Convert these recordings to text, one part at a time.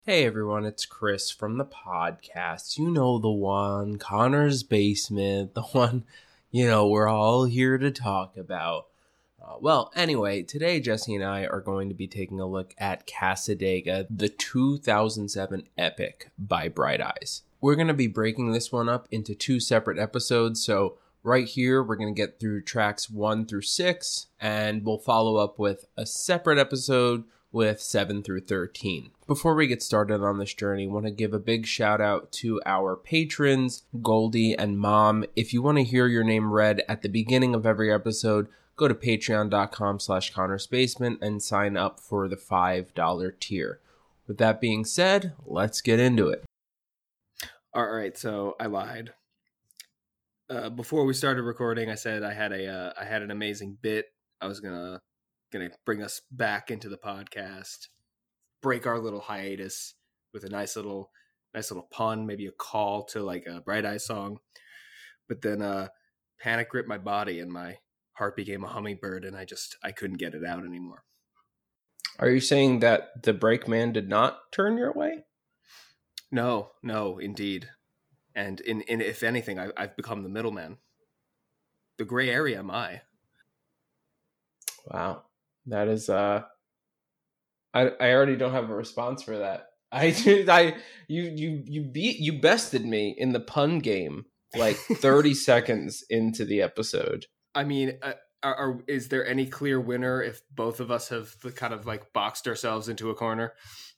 Hey everyone, it's Chris from the podcast. You know the one, Connor's Basement, the one, we're all here to talk about. Anyway, today Jesse and I are going to be taking a look at Cassadaga, the 2007 epic by Bright Eyes. We're going to be breaking this one up into two separate episodes, so right here we're going to get through tracks 1 through 6, and we'll follow up with a separate episode with 7 through 13. Before we get started on this journey, I want to give a big shout out to our patrons, Goldie and Mom. If you want to hear your name read at the beginning of every episode, go to patreon.com/ConnorsBasement and sign up for the $5 tier. With that being said, let's get into it. All right, so I lied. Before we started recording, I said I had an amazing bit. I was gonna bring us back into the podcast, break our little hiatus with a nice little pun, maybe a call to like a Bright Eyes song. But then panic gripped my body and my heart became a hummingbird, and I couldn't get it out anymore. Are you saying that the Brakeman did not turn your way? No, indeed. And in if anything, I've become the middleman. The gray area am I. Wow. That is I already don't have a response for that. You bested me in the pun game like 30 seconds into the episode. I mean, is there any clear winner if both of us have kind of like boxed ourselves into a corner?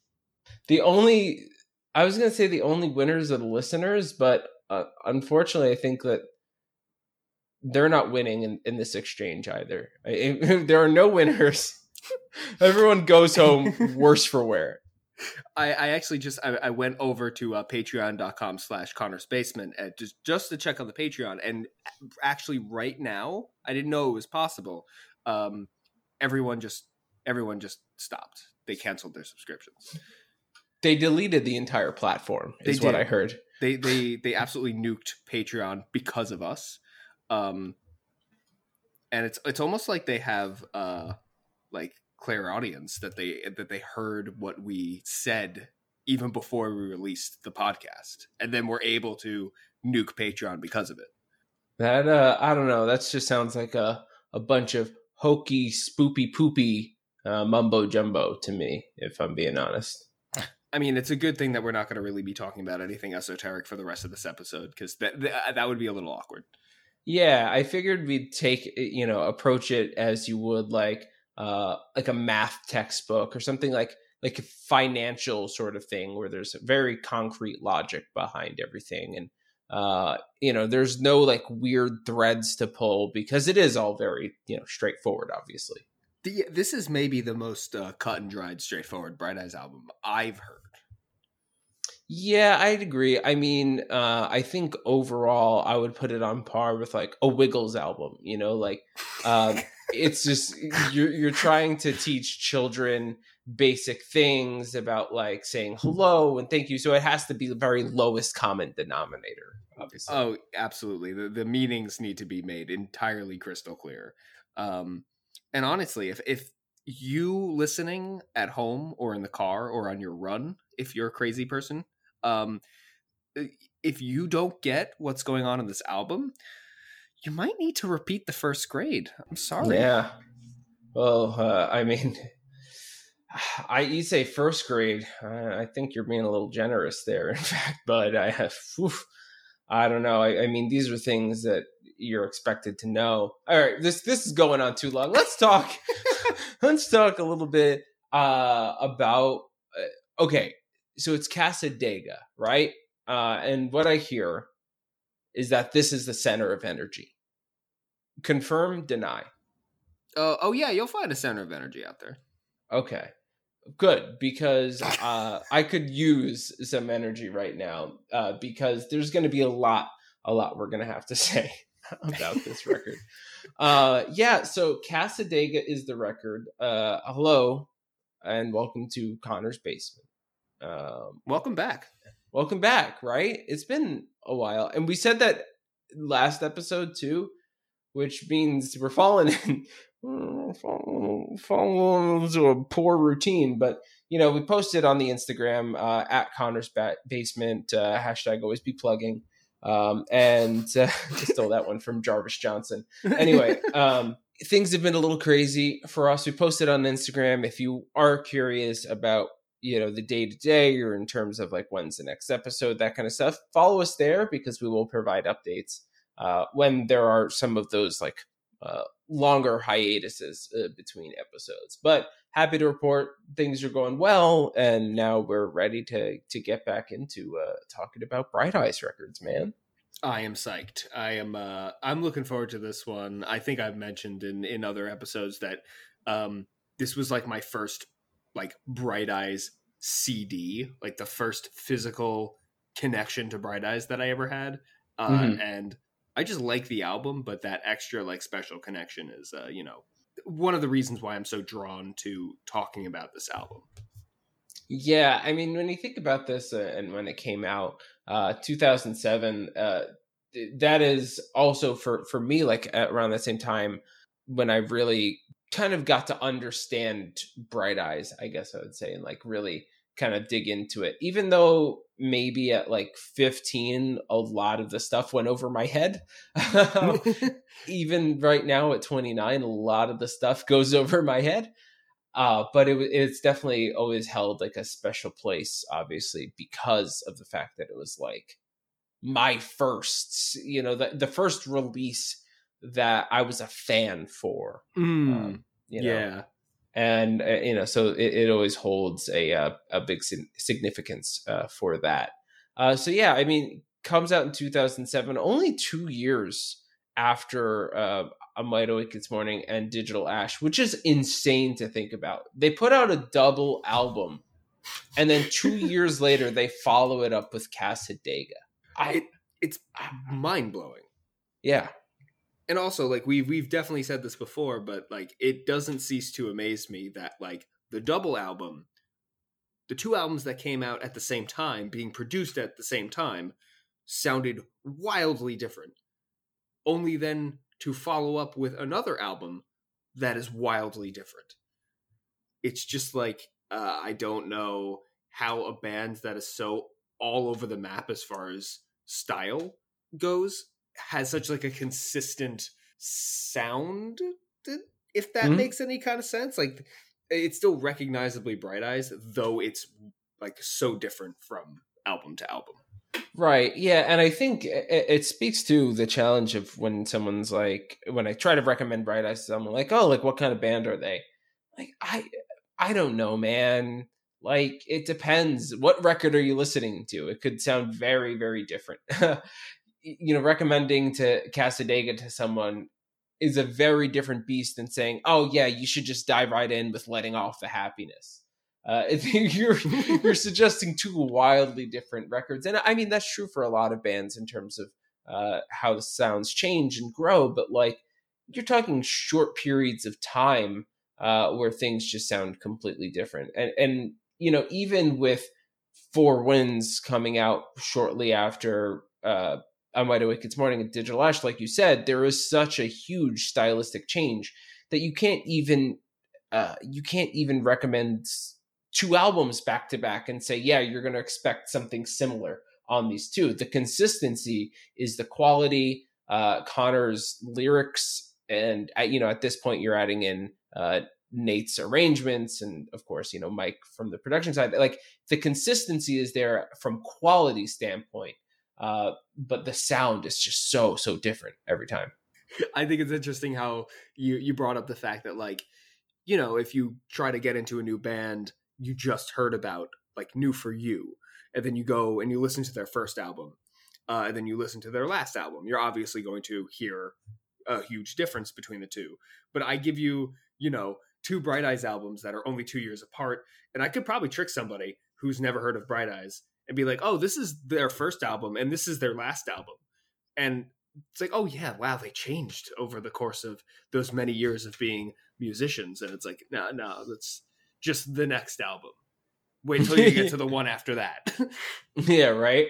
I was going to say the only winners are the listeners, but unfortunately, I think that they're not winning in this exchange either. There are no winners. Everyone goes home worse for wear. I actually I went over to patreon.com/ConnorsBasement just to check on the Patreon, and actually right now I didn't know it was possible. Everyone just stopped. They canceled their subscriptions. They deleted the entire platform, is what I heard. They absolutely nuked Patreon because of us. And it's almost like they have like clairaudience that they heard what we said even before we released the podcast, and then we're able to nuke Patreon because of it. That I don't know. That just sounds like a bunch of hokey, spoopy, poopy mumbo jumbo to me, if I'm being honest. I mean, it's a good thing that we're not going to really be talking about anything esoteric for the rest of this episode, because that would be a little awkward. Yeah, I figured we'd approach it as you would like a math textbook or something like a financial sort of thing where there's very concrete logic behind everything. And, there's no like weird threads to pull because it is all very, straightforward, obviously. This is maybe the most cut and dried, straightforward Bright Eyes album I've heard. Yeah, I'd agree. I mean, I think overall I would put it on par with like a Wiggles album, it's just you're trying to teach children basic things about like saying hello and thank you. So it has to be the very lowest common denominator, obviously. Oh, absolutely. The meanings need to be made entirely crystal clear. And honestly, if you listening at home or in the car or on your run, if you're a crazy person, if you don't get what's going on in this album, you might need to repeat the first grade. I'm sorry. Yeah. Well, I mean, you say first grade. I think you're being a little generous there, in fact. But I don't know. I mean, these are things that you're expected to know. All right, this is going on too long. Let's talk. Let's talk a little bit about. Okay, so it's Cassadaga, right? And what I hear is that this is the center of energy. Confirm, deny. Oh yeah, you'll find a center of energy out there. Okay, good, because I could use some energy right now because there's going to be a lot we're going to have to say about this record. So Cassadaga is the record. Hello, and welcome to Connor's Basement. Welcome back. Welcome back, right? It's been a while. And we said that last episode too, which means we're falling into a poor routine. But, we posted on the Instagram at Connor's Basement, hashtag always be plugging. And stole that one from Jarvis Johnson. Anyway, things have been a little crazy for us. We posted on Instagram. If you are curious about, the day to day, or in terms of like when's the next episode, that kind of stuff, follow us there because we will provide updates when there are some of those like longer hiatuses between episodes. But happy to report things are going well, and now we're ready to get back into talking about Bright Eyes Records, man. I am psyched. I'm looking forward to this one. I think I've mentioned in other episodes that this was like my first like Bright Eyes CD, like the first physical connection to Bright Eyes that I ever had. And I just like the album, but that extra like special connection is one of the reasons why I'm so drawn to talking about this album. Yeah, I mean, when you think about this and when it came out, 2007, that is also for me, like around the same time when I really kind of got to understand Bright Eyes, I guess I would say, and like really kind of dig into it. Even though maybe at like 15, a lot of the stuff went over my head. Even right now at 29, a lot of the stuff goes over my head. But it's definitely always held like a special place, obviously, because of the fact that it was like my first, the first release that I was a fan for. Yeah. And, so it always holds a big significance for that. So, yeah, I mean, comes out in 2007, only 2 years after A Wide Awake This Morning and Digital Ash, which is insane to think about. They put out a double album, and then 2 years later, they follow it up with Cassadaga. It's mind-blowing. Yeah. And also, like, we've definitely said this before, but, like, it doesn't cease to amaze me that, like, the double album, the two albums that came out at the same time, being produced at the same time, sounded wildly different. Only then to follow up with another album that is wildly different. It's just like, I don't know how a band that is so all over the map as far as style goes has such like a consistent sound, if that makes any kind of sense. Like, it's still recognizably Bright Eyes, though it's like so different from album to album. Right. Yeah. And I think it speaks to the challenge of when someone's like, when I try to recommend Bright Eyes to someone, like, oh, like what kind of band are they? Like, I don't know, man. Like, it depends. What record are you listening to? It could sound very, very different. Recommending to Cassadaga to someone is a very different beast than saying, oh yeah, you should just dive right in with Letting Off the Happiness. You're suggesting two wildly different records. And I mean, that's true for a lot of bands in terms of how the sounds change and grow. But like, you're talking short periods of time where things just sound completely different. And even with Four Winds coming out shortly after I Wide Awake This Morning and Digital Ash, like you said, there is such a huge stylistic change that you can't even recommend two albums back to back and say, yeah, you're going to expect something similar on these two. The consistency is the quality, Connor's lyrics, and at this point you're adding in Nate's arrangements, and of course Mike from the production side. Like, the consistency is there from quality standpoint, but the sound is just so different every time. I think it's interesting how you brought up the fact that, like, if you try to get into a new band you just heard about, like New For You, and then you go and you listen to their first album, and then you listen to their last album, you're obviously going to hear a huge difference between the two. But I give you, two Bright Eyes albums that are only 2 years apart, and I could probably trick somebody who's never heard of Bright Eyes and be like, oh, this is their first album and this is their last album. And it's like, oh yeah, wow, they changed over the course of those many years of being musicians. And it's like, no, that's just the next album. Wait till you get to the one after that. Yeah, right.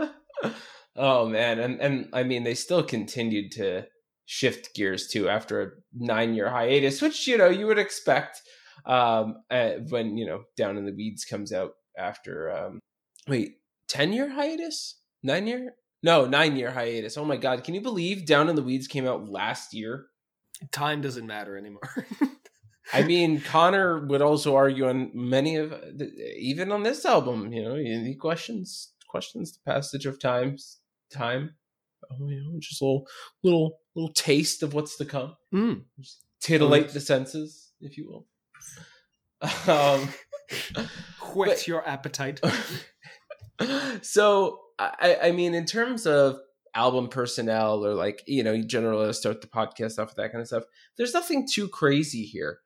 Oh man. And I mean, they still continued to shift gears too after a 9-year hiatus, which you would expect. When Down in the Weeds comes out after 10-year hiatus, 9-year, no 9-year hiatus. Oh my god, can you believe Down in the Weeds came out last year? Time doesn't matter anymore. I mean, Connor would also argue on many of even on this album, he questions the passage of time. Just a little taste of what's to come. Just titillate the senses, if you will. Whet your appetite. So, I mean, in terms of album personnel or generally start the podcast off with that kind of stuff, there's nothing too crazy here.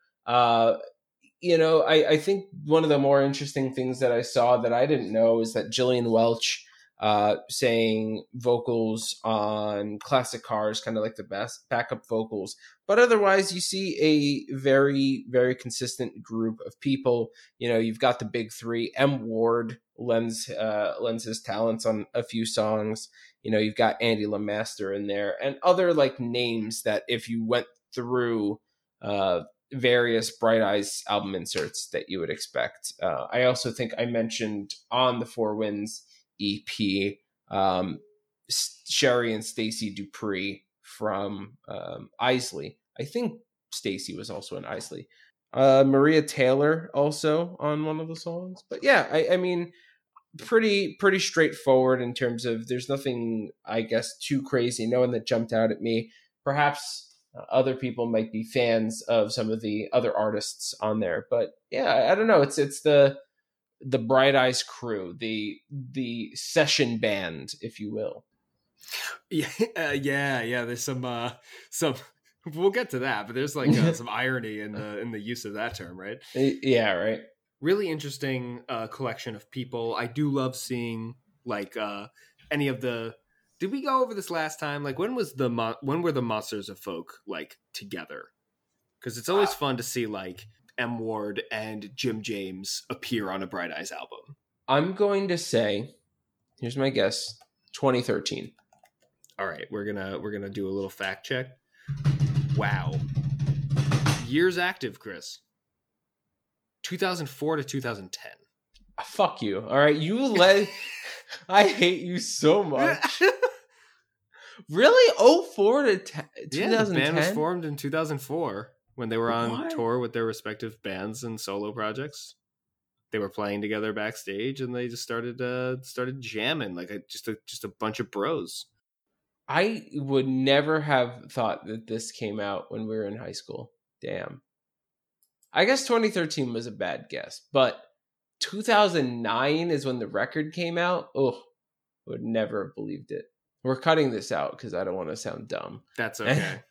I think one of the more interesting things that I saw that I didn't know is that Gillian Welch sang vocals on Classic Cars, kind of like the best backup vocals. But otherwise, you see a very, very consistent group of people. You've got the big three. M. Ward lends his talents on a few songs. You've got Andy LeMaster in there and other names that if you went through various Bright Eyes album inserts that you would expect. I also think I mentioned on the Four Winds EP, Sherry and Stacey Dupree from Isley. I think Stacey was also in Isley. Maria Taylor also on one of the songs. But yeah, I mean, pretty straightforward in terms of there's nothing, I guess, too crazy. No one that jumped out at me. Perhaps other people might be fans of some of the other artists on there, but yeah, I don't know. It's the Bright Eyes crew, the session band, if you will. Yeah. There's some. We'll get to that, but there's some irony in the use of that term, right? Yeah, right. Really interesting collection of people. I do love seeing any of the. Did we go over this last time? When were the Monsters of Folk together? Because it's always fun to see M. Ward and Jim James appear on a Bright Eyes album. I'm going to say, here's my guess, 2013. All right, we're gonna do a little fact check. Wow, years active, Chris. 2004 to 2010. Fuck you. All right, I hate you so much. Really? 04 to 2010? Yeah, the band was formed in 2004 when they were on tour with their respective bands and solo projects. They were playing together backstage, and they just started jamming just a bunch of bros. I would never have thought that this came out when we were in high school. Damn. I guess 2013 was a bad guess, but 2009 is when the record came out. Oh, would never have believed it. We're cutting this out because I don't want to sound dumb. That's okay.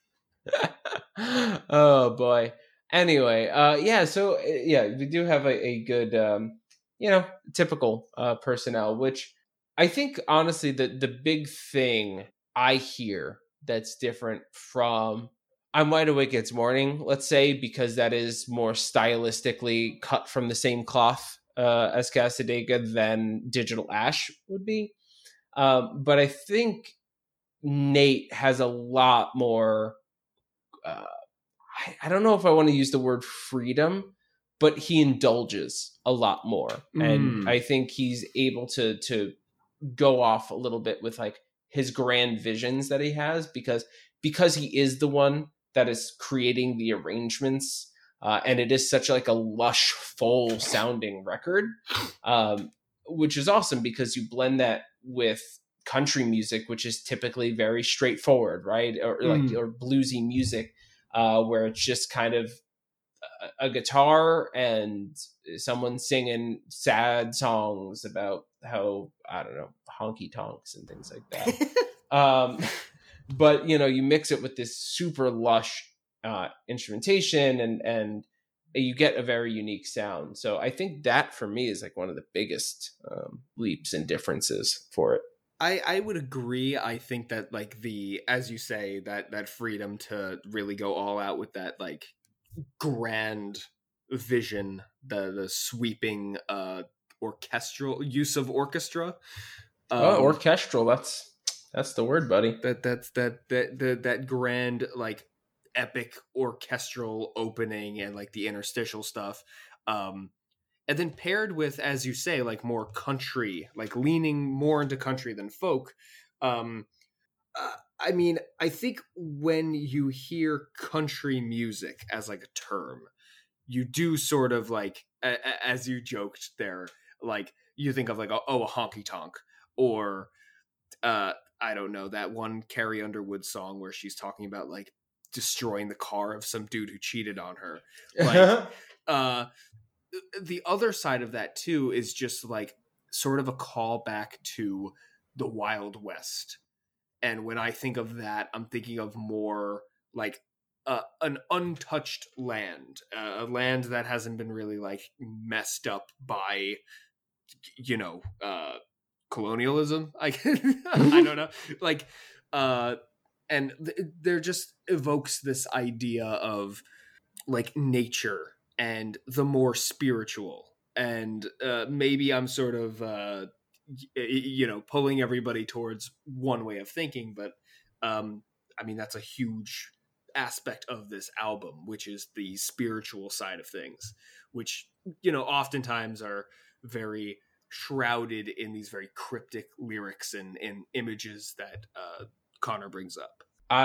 Oh boy. Anyway, so we do have a good, typical personnel, which I think honestly the big thing I hear that's different from I'm Wide Awake It's Morning, let's say, because that is more stylistically cut from the same cloth as Cassadaga than Digital Ash would be. But I think Nate has a lot more, I don't know if I want to use the word freedom, but he indulges a lot more. And I think he's able to go off a little bit with his grand visions that he has because he is the one that is creating the arrangements. And it is such a lush, full sounding record, which is awesome because you blend that with country music, which is typically very straightforward, right? Or bluesy music, where it's just kind of a guitar and someone singing sad songs about how, I don't know, honky tonks and things like that. But you mix it with this super lush instrumentation and you get a very unique sound. So I think that for me is one of the biggest leaps and differences for it. I would agree. I think that as you say, that freedom to really go all out with that grand vision, the sweeping orchestral use of orchestra. Orchestral, that's the word, buddy. That grand epic orchestral opening and like the interstitial stuff. And then paired with, as you say, like more country, like leaning more into country than folk. I mean, I think when you hear country music as like a term, you do sort of like, as you joked there, like you think of like, a honky tonk, or I don't know, that one Carrie Underwood song where she's talking about like destroying the car of some dude who cheated on her. Like, the other side of that too is just like sort of a callback to the Wild West. And when I think of that, I'm thinking of more like an untouched land, a land that hasn't been really like messed up by, colonialism. I don't know, like, and there just evokes this idea of like nature and the more spiritual. And maybe I'm sort of pulling everybody towards one way of thinking, but I mean, that's a huge aspect of this album, which is the spiritual side of things, which oftentimes are very shrouded in these very cryptic lyrics and images that Connor brings up.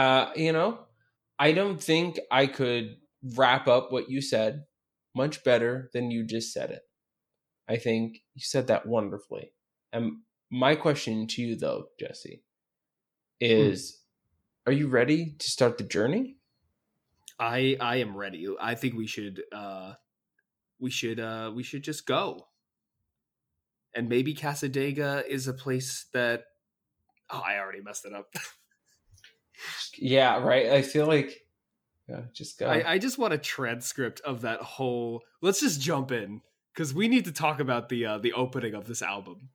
I don't think I could wrap up what you said much better than you just said it. I think you said that wonderfully. And my question to you, though, Jesse, is, are you ready to start the journey? I am ready. I think we should just go. And maybe Cassadaga is a place that... Oh, I already messed it up. Yeah, right. I feel like... Yeah, just go. I just want a transcript of that whole... Let's just jump in, because we need to talk about the opening of this album.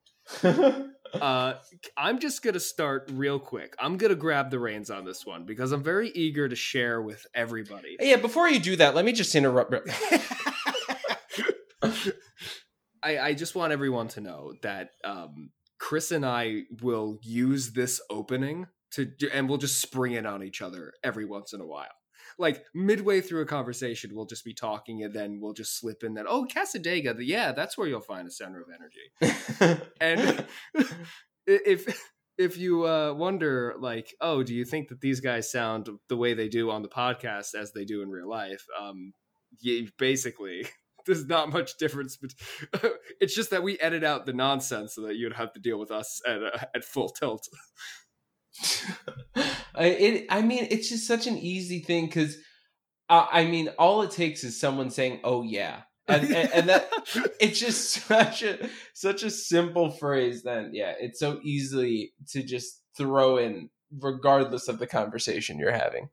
I'm just going to start real quick. I'm going to grab the reins on this one, because I'm very eager to share with everybody. Yeah, before you do that, let me just interrupt. I just want everyone to know that Chris and I will use this opening and we'll just spring it on each other every once in a while. Like midway through a conversation, we'll just be talking, and then we'll just slip in that, oh, Cassadaga, yeah, that's where you'll find a center of energy. And if you wonder, like, oh, do you think that these guys sound the way they do on the podcast as they do in real life? Yeah, basically, there's not much difference. But it's just that we edit out the nonsense so that you'd have to deal with us at full tilt. I mean, it's just such an easy thing, because I mean, all it takes is someone saying, "Oh yeah," and that it's just such a simple phrase. Then yeah, it's so easily to just throw in, regardless of the conversation you're having.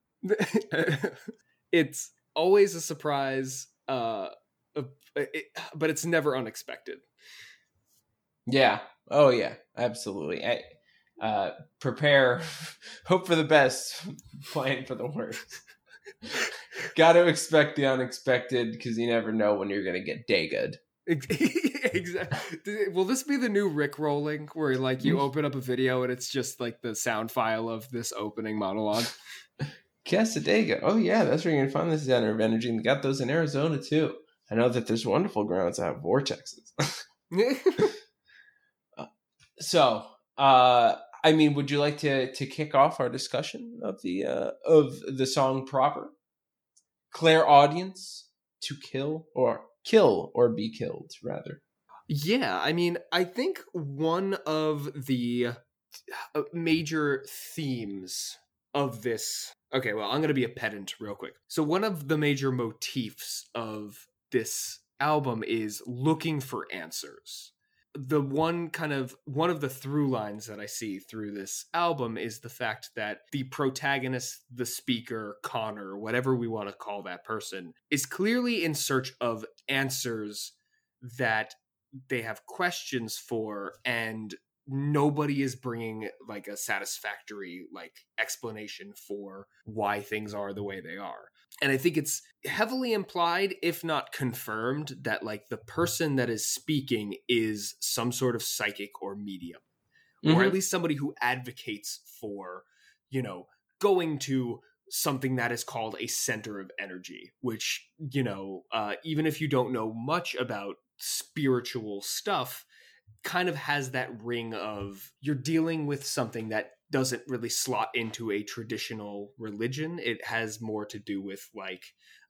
It's always a surprise, but it's never unexpected. Yeah. Oh yeah. Absolutely. Prepare, hope for the best, plan for the worst. Got to expect the unexpected, because you never know when you're going to get dagad. Exactly. Will this be the new Rick rolling, where like you open up a video and it's just like the sound file of this opening monologue? Cassadaga. Oh yeah, that's where you're going to find the center of energy. And they got those in Arizona too. I know that there's wonderful grounds that have vortexes. So, I mean, would you like to kick off our discussion of the song proper? Clairaudience, to kill or be killed, rather. Yeah, I mean, I think one of the major themes of this... Okay, well, I'm going to be a pedant real quick. So one of the major motifs of this album is looking for answers. One of the through lines that I see through this album is the fact that the protagonist, the speaker, Connor, whatever we want to call that person, is clearly in search of answers that they have questions for, and nobody is bringing like a satisfactory like explanation for why things are the way they are. And I think it's heavily implied, if not confirmed, that like the person that is speaking is some sort of psychic or medium, or at least somebody who advocates for, going to something that is called a center of energy, which, even if you don't know much about spiritual stuff, kind of has that ring of you're dealing with something that doesn't really slot into a traditional religion. It has more to do with like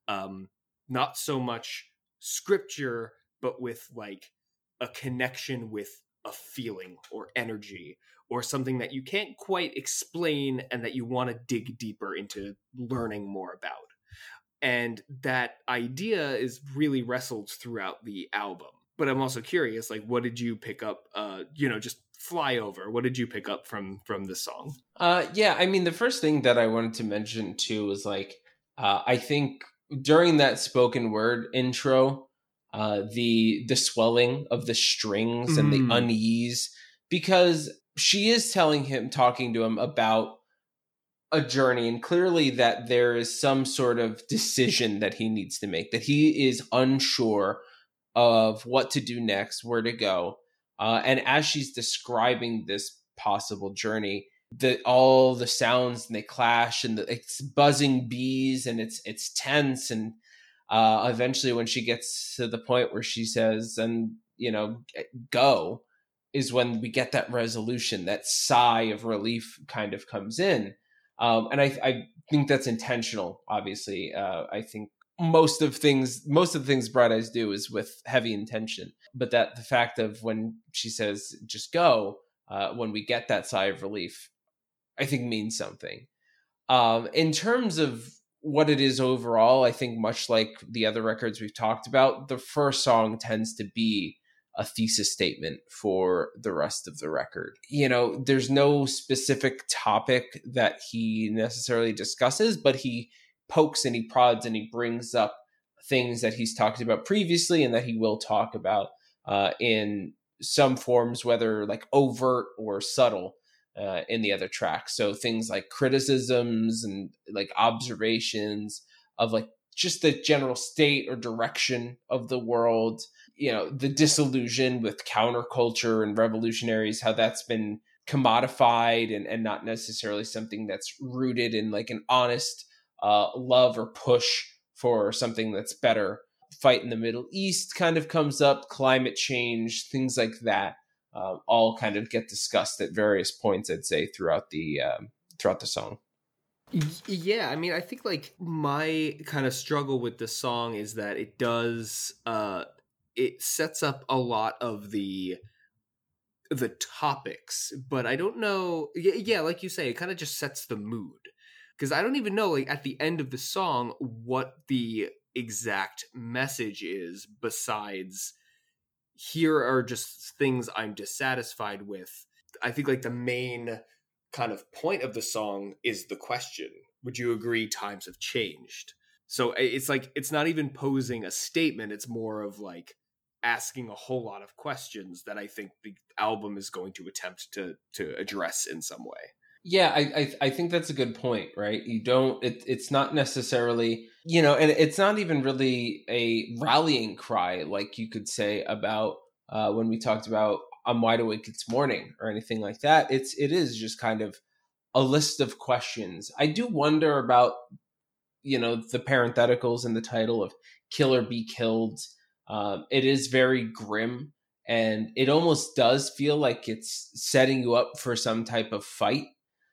not so much scripture, but with like a connection with a feeling or energy or something that you can't quite explain and that you want to dig deeper into learning more about. And that idea is really wrestled throughout the album. But I'm also curious, like, what did you pick up? Just fly over. What did you pick up from this song? Yeah, I mean, the first thing that I wanted to mention too was like, I think during that spoken word intro, the swelling of the strings and the unease, because she is talking to him about a journey, and clearly that there is some sort of decision that he needs to make, that he is unsure of what to do next, where to go. And as she's describing this possible journey, all the sounds and they clash, and it's buzzing bees, and it's tense, and eventually when she gets to the point where she says, and go, is when we get that resolution, that sigh of relief kind of comes in. And I think that's intentional. Obviously, I think most of the things Bright Eyes do is with heavy intention, but that the fact of when she says just go, when we get that sigh of relief, I think means something. In terms of what it is overall, I think much like the other records we've talked about, the first song tends to be a thesis statement for the rest of the record. There's no specific topic that he necessarily discusses, but he pokes and he prods and he brings up things that he's talked about previously and that he will talk about in some forms, whether like overt or subtle, in the other tracks. So things like criticisms and like observations of like just the general state or direction of the world, the disillusion with counterculture and revolutionaries, how that's been commodified and not necessarily something that's rooted in like an honest love or push for something that's better. Fight in the Middle East kind of comes up, climate change, things like that, all kind of get discussed at various points, I'd say, throughout the song. Yeah, I mean, I think like my kind of struggle with this song is that it does it sets up a lot of the topics, but I don't know. Yeah, like you say, it kind of just sets the mood, because I don't even know like at the end of the song what the exact message is, besides here are just things I'm dissatisfied with. I think like the main kind of point of the song is the question, would you agree times have changed? So it's like it's not even posing a statement, it's more of like asking a whole lot of questions that I think the album is going to attempt to address in some way. Yeah, I think that's a good point, right? It's not necessarily, and it's not even really a rallying cry, like you could say about when we talked about I'm Wide Awake It's Morning or anything like that. It is just kind of a list of questions. I do wonder about, the parentheticals in the title of Kill or Be Killed. It is very grim, and it almost does feel like it's setting you up for some type of fight.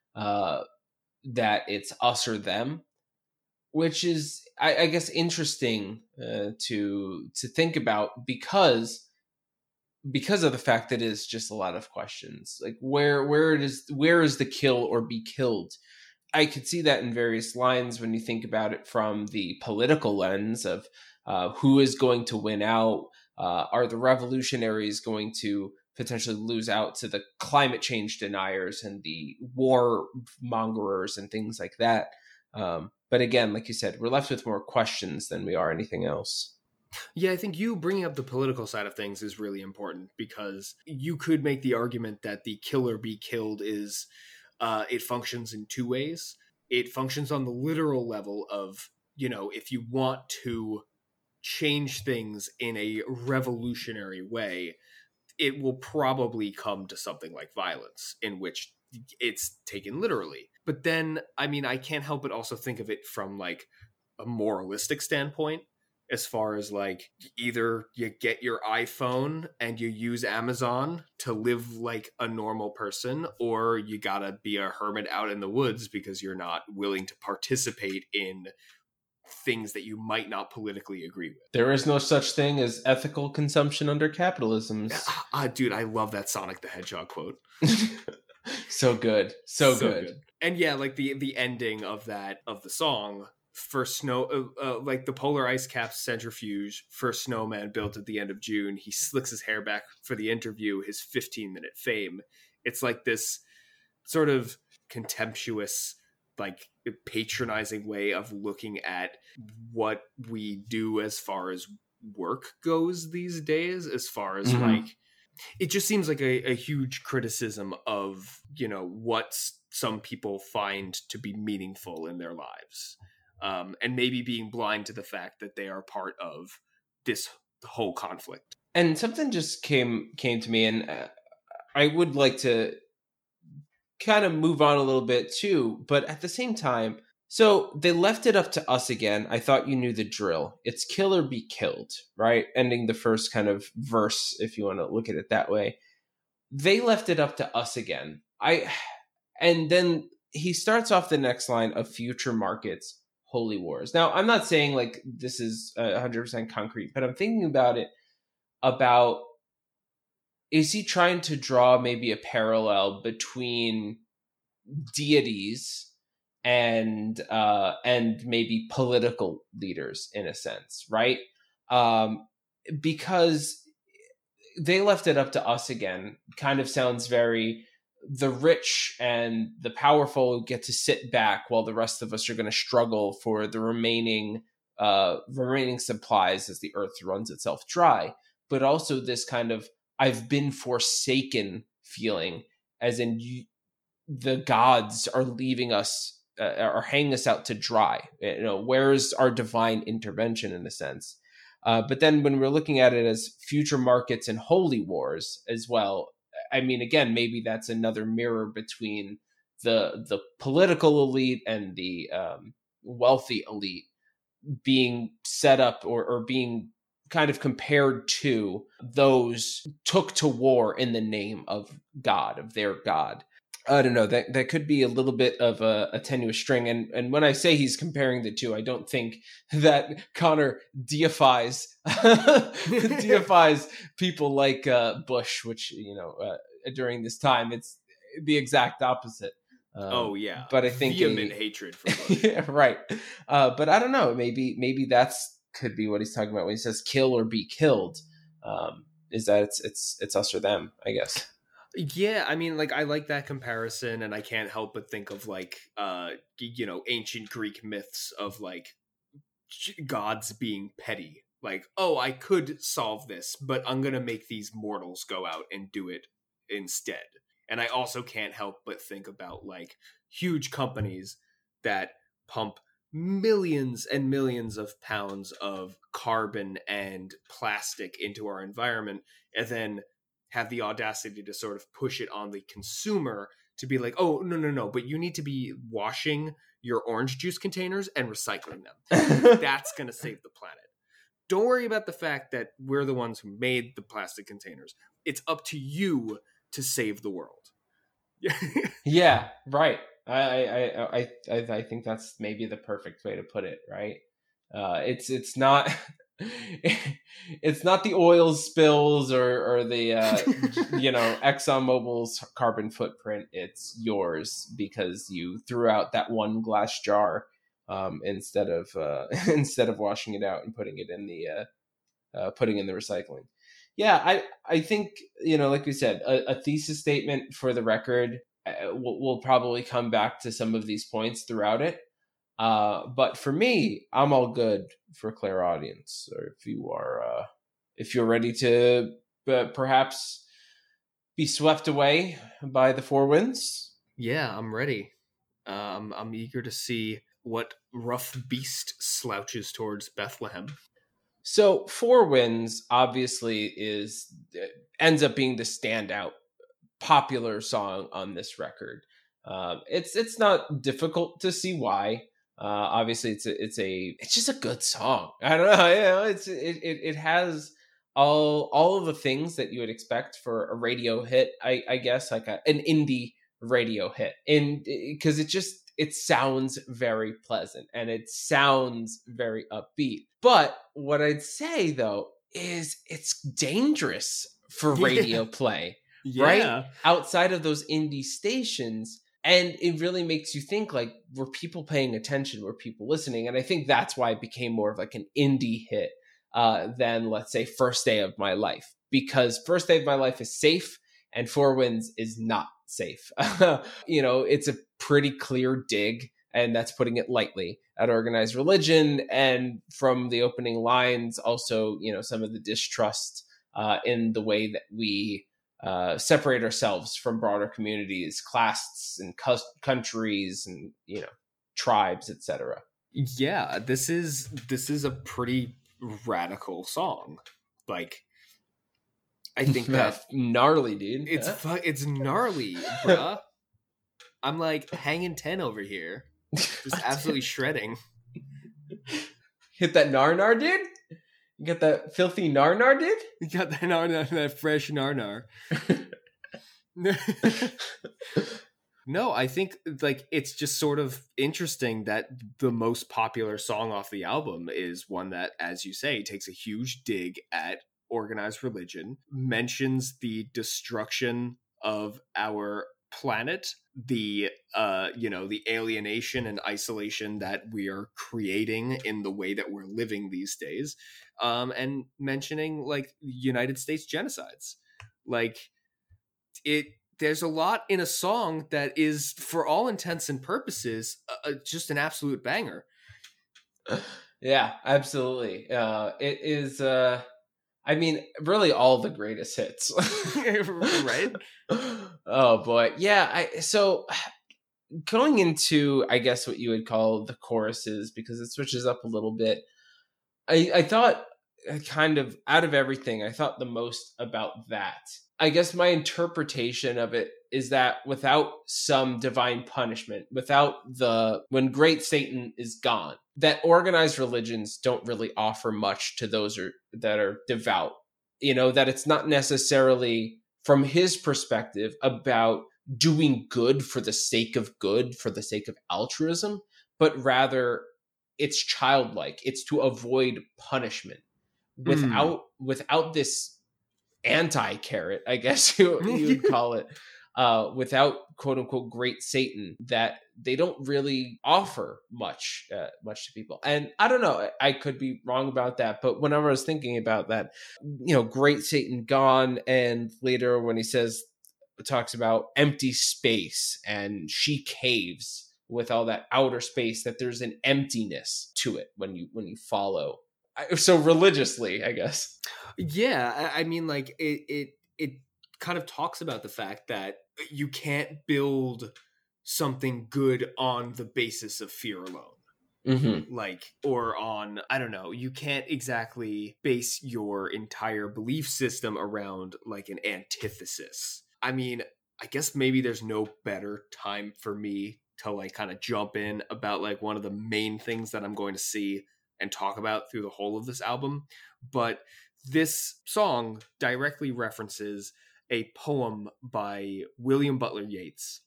That it's us or them, which is, I guess, interesting to think about because of the fact that it is just a lot of questions. Like where is the kill or be killed? I could see that in various lines when you think about it from the political lens of who is going to win out. Are the revolutionaries going to potentially lose out to the climate change deniers and the war mongerers and things like that? But again, like you said, we're left with more questions than we are anything else. Yeah, I think you bringing up the political side of things is really important, because you could make the argument that the kill or be killed is it functions in two ways. It functions on the literal level of, if you want to change things in a revolutionary way, it will probably come to something like violence, in which it's taken literally. But then, I mean, I can't help but also think of it from like a moralistic standpoint, as far as like either you get your iPhone and you use Amazon to live like a normal person, or you gotta be a hermit out in the woods because you're not willing to participate in things that you might not politically agree with. There is no such thing as ethical consumption under capitalism. Dude, I love that Sonic the Hedgehog quote. So good. So good. And yeah, like the ending of the song, for snow, like the polar ice cap centrifuge for snowman built at the end of June. He slicks his hair back for the interview, his 15-minute fame. It's like this sort of contemptuous, like patronizing way of looking at what we do as far as work goes these days, as far as like, it just seems like a huge criticism of, you know, what some people find to be meaningful in their lives. And maybe being blind to the fact that they are part of this whole conflict. And something just came to me, and I would like to kind of move on a little bit too, but at the same time, so they left it up to us again. I thought you knew the drill. It's kill or be killed, right? Ending the first kind of verse, if you want to look at it that way. They left it up to us again. And then he starts off the next line of future markets, holy wars. Now, I'm not saying like this is 100% concrete, but I'm thinking about it about, is he trying to draw maybe a parallel between deities and maybe political leaders in a sense, right? Because they left it up to us again kind of sounds very, the rich and the powerful get to sit back while the rest of us are going to struggle for the remaining supplies as the earth runs itself dry. But also this kind of I've been forsaken feeling, as in the gods are leaving us or hanging us out to dry. You know, where's our divine intervention in a sense? But then when we're looking at it as future markets and holy wars as well, I mean, again, maybe that's another mirror between the political elite and the wealthy elite being set up or being kind of compared to those took to war in the name of God, of their God. I don't know, that could be a little bit of a tenuous string. And when I say he's comparing the two, I don't think that Connor deifies people like Bush, which, you know, during this time, it's the exact opposite. But I think vehement hatred for Bush. Yeah, right. But I don't know, maybe that's could be what he's talking about when he says kill or be killed. Is that it's us or them, I guess. Yeah, I mean, like, I like that comparison, and I can't help but think of, like, you know, ancient Greek myths of, like, gods being petty. Like, oh, I could solve this, but I'm gonna make these mortals go out and do it instead. And I also can't help but think about, like, huge companies that pump millions and millions of pounds of carbon and plastic into our environment, and then have the audacity to sort of push it on the consumer to be like, oh, no, but you need to be washing your orange juice containers and recycling them. That's going to save the planet. Don't worry about the fact that we're the ones who made the plastic containers. It's up to you to save the world. Yeah, right. I think that's maybe the perfect way to put it, right? It's not it's not the oil spills or the you know, ExxonMobil's carbon footprint. It's yours because you threw out that one glass jar instead of washing it out and putting it in the recycling. Yeah, I think, you know, like we said, a thesis statement for the record. We'll probably come back to some of these points throughout it. But for me, I'm all good for clairaudience. Or if you're ready to perhaps be swept away by the four winds. Yeah, I'm ready. I'm eager to see what rough beast slouches towards Bethlehem. So Four Winds obviously ends up being the standout popular song on this record. It's not difficult to see why. Obviously, it's just a good song. I don't know. It has all of the things that you would expect for a radio hit. I guess like an indie radio hit, and because it sounds very pleasant and it sounds very upbeat. But what I'd say though is it's dangerous for radio play, right? Outside of those indie stations. And it really makes you think, like, were people paying attention? Were people listening? And I think that's why it became more of like an indie hit than, let's say, First Day of My Life. Because First Day of My Life is safe and Four Winds is not safe. It's a pretty clear dig, and that's putting it lightly, at organized religion. And from the opening lines, also, some of the distrust in the way that we separate ourselves from broader communities, classes, and countries, and tribes, etc. Yeah, this is a pretty radical song. Like, I think that gnarly, dude. It's gnarly, bruh. I'm like hanging 10 over here, just absolutely shredding. Hit that nar, dude. You got that filthy nar, dude? You got that nar, that fresh nar. No, I think like it's just sort of interesting that the most popular song off the album is one that, as you say, takes a huge dig at organized religion, mentions the destruction of our planet, the alienation and isolation that we are creating in the way that we're living these days, and mentioning like United States genocides. Like, there's a lot in a song that is, for all intents and purposes, just an absolute banger. Yeah, absolutely. It is really all the greatest hits. Right? Oh boy. Yeah, so going into, I guess, what you would call the choruses, because it switches up a little bit. I thought, kind of out of everything, I thought the most about that. I guess my interpretation of it is that without some divine punishment, when great Satan is gone, that organized religions don't really offer much to those that are devout. That it's not necessarily, from his perspective, about doing good for the sake of good, for the sake of altruism, but rather it's childlike. It's to avoid punishment without this anti-carrot, I guess you'd call it, without quote unquote great Satan, that they don't really offer much to people. And I don't know, I could be wrong about that, but whenever I was thinking about that, great Satan gone, and later when he talks about empty space and she caves with all that outer space, that there's an emptiness to it when you follow so religiously, I guess. Yeah, I mean, like it kind of talks about the fact that you can't build something good on the basis of fear alone. Mm-hmm. Like, or on, I don't know, you can't exactly base your entire belief system around like an antithesis. I mean, I guess maybe there's no better time for me to like kind of jump in about like one of the main things that I'm going to see and talk about through the whole of this album. But this song directly references a poem by William Butler Yeats.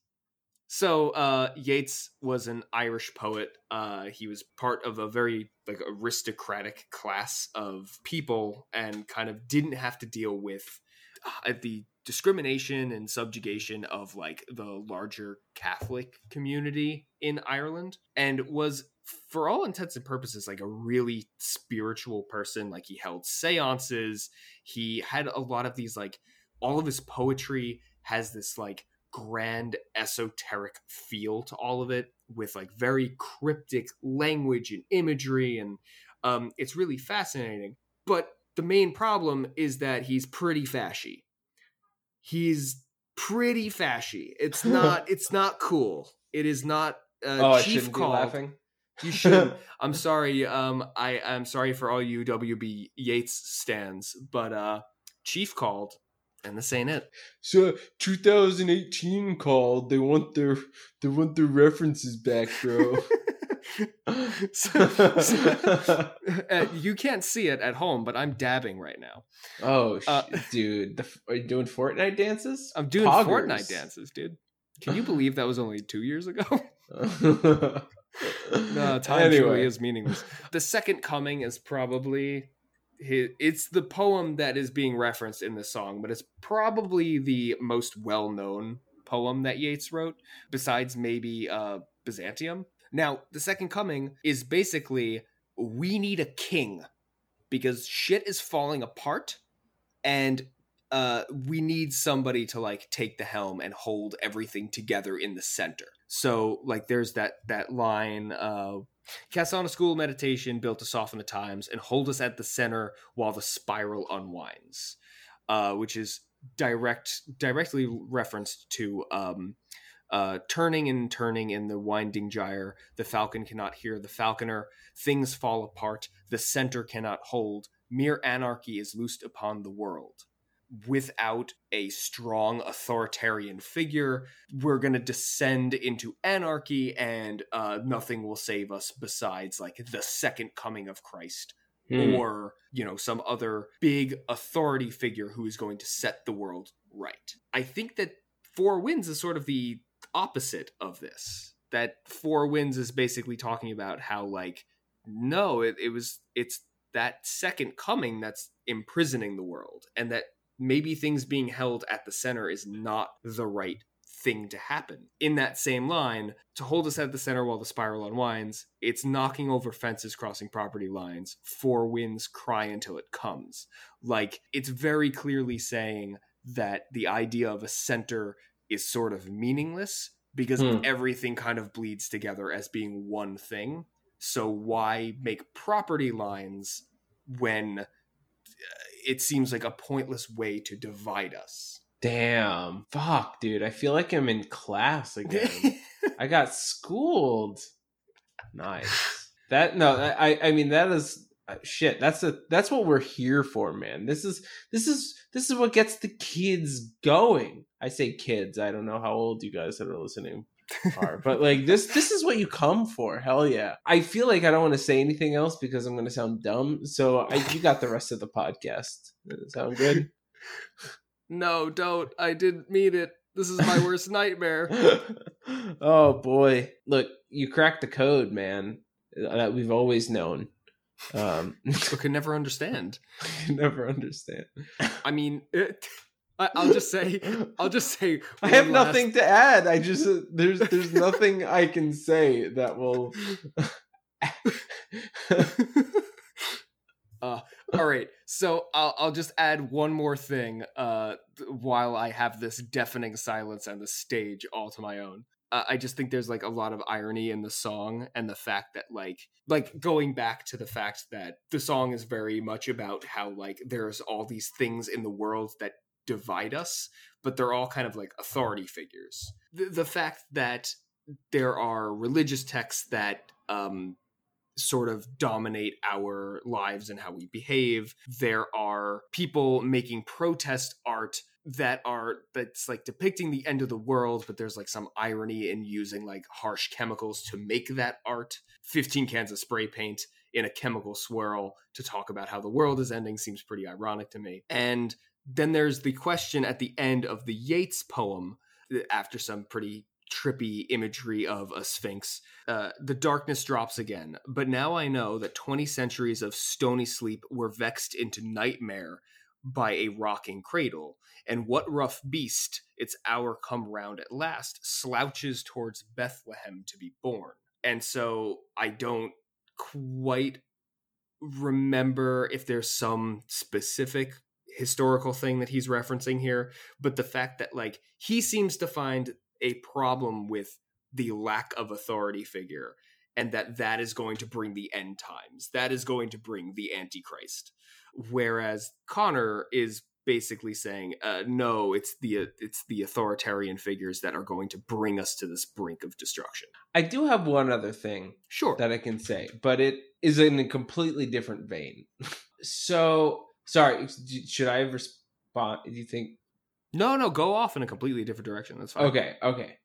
So Yeats was an Irish poet. He was part of a very like aristocratic class of people and kind of didn't have to deal with the discrimination and subjugation of like the larger Catholic community in Ireland, and was, for all intents and purposes, like a really spiritual person. Like, he held seances. He had a lot of these, like, all of his poetry has this like grand esoteric feel to all of it, with like very cryptic language and imagery, and it's really fascinating. But the main problem is that he's pretty fashy. He's pretty fashy. It's not cool. It is not Chief Called. Laughing. You should. I'm sorry. I'm sorry for all you WB Yeats stans, but Chief Called And this ain't it. So 2018 called. They want their references back, bro. You can't see it at home, but I'm dabbing right now. Oh, dude. Are you doing Fortnite dances? I'm doing Fortnite dances, dude. Can you believe that was only 2 years ago? No, time truly is meaningless. The Second Coming is probably... It's the poem that is being referenced in the song, but it's probably the most well-known poem that Yeats wrote, besides maybe Byzantium. Now, The Second Coming is basically, we need a king because shit is falling apart, and we need somebody to like take the helm and hold everything together in the center. So like there's that line, cast on a school of meditation built to soften the times and hold us at the center while the spiral unwinds, which is directly referenced to turning and turning in the winding gyre. The falcon cannot hear the falconer. Things fall apart. The center cannot hold. Mere anarchy is loosed upon the world. Without a strong authoritarian figure, we're going to descend into anarchy, and nothing will save us besides like the second coming of Christ, or some other big authority figure who is going to set the world right. I think that Four Winds is sort of the opposite of this. That Four Winds is basically talking about how like, no, it's that second coming that's imprisoning the world, and that maybe things being held at the center is not the right thing to happen. In that same line, to hold us at the center while the spiral unwinds, it's knocking over fences, crossing property lines. Four winds cry until it comes. Like, it's very clearly saying that the idea of a center is sort of meaningless because everything kind of bleeds together as being one thing. So why make property lines when it seems like a pointless way to divide us? Damn. Fuck, dude. I feel like I'm in class again. I got schooled. Nice. I mean, that is shit. That's what we're here for, man. This is what gets the kids going. I say kids. I don't know how old you guys that are listening are, but like this is what you come for. Hell yeah. I feel like I don't want to say anything else because I'm going to sound dumb. So you got the rest of the podcast. Does that sound good? No, don't. I didn't mean it. This is my worst nightmare. Oh boy. Look, you cracked the code, man, that we've always known. But can never understand. Never understand. I mean, I'll just say I have nothing to add. I just there's nothing I can say that will all right, so I'll just add one more thing while I have this deafening silence and the stage all to my own. I just think there's like a lot of irony in the song, and the fact that like going back to the fact that the song is very much about how like there's all these things in the world that divide us, but they're all kind of like authority figures. The fact that there are religious texts that sort of dominate our lives and how we behave. There are people making protest art that's like depicting the end of the world, but there's like some irony in using like harsh chemicals to make that art. 15 cans of spray paint in a chemical swirl to talk about how the world is ending seems pretty ironic to me. And then there's the question at the end of the Yeats poem, after some pretty trippy imagery of a sphinx. The darkness drops again, but now I know that 20 centuries of stony sleep were vexed into nightmare by a rocking cradle. And what rough beast, its hour come round at last, slouches towards Bethlehem to be born? And so I don't quite remember if there's some specific historical thing that he's referencing here, but the fact that like he seems to find a problem with the lack of authority figure, and that is going to bring the end times, that is going to bring the Antichrist, whereas Connor is basically saying no, it's the authoritarian figures that are going to bring us to this brink of destruction. I do have one other thing that I can say, but it is in a completely different vein. So sorry, should I respond? Do you think No, go off in a completely different direction. That's fine. Okay.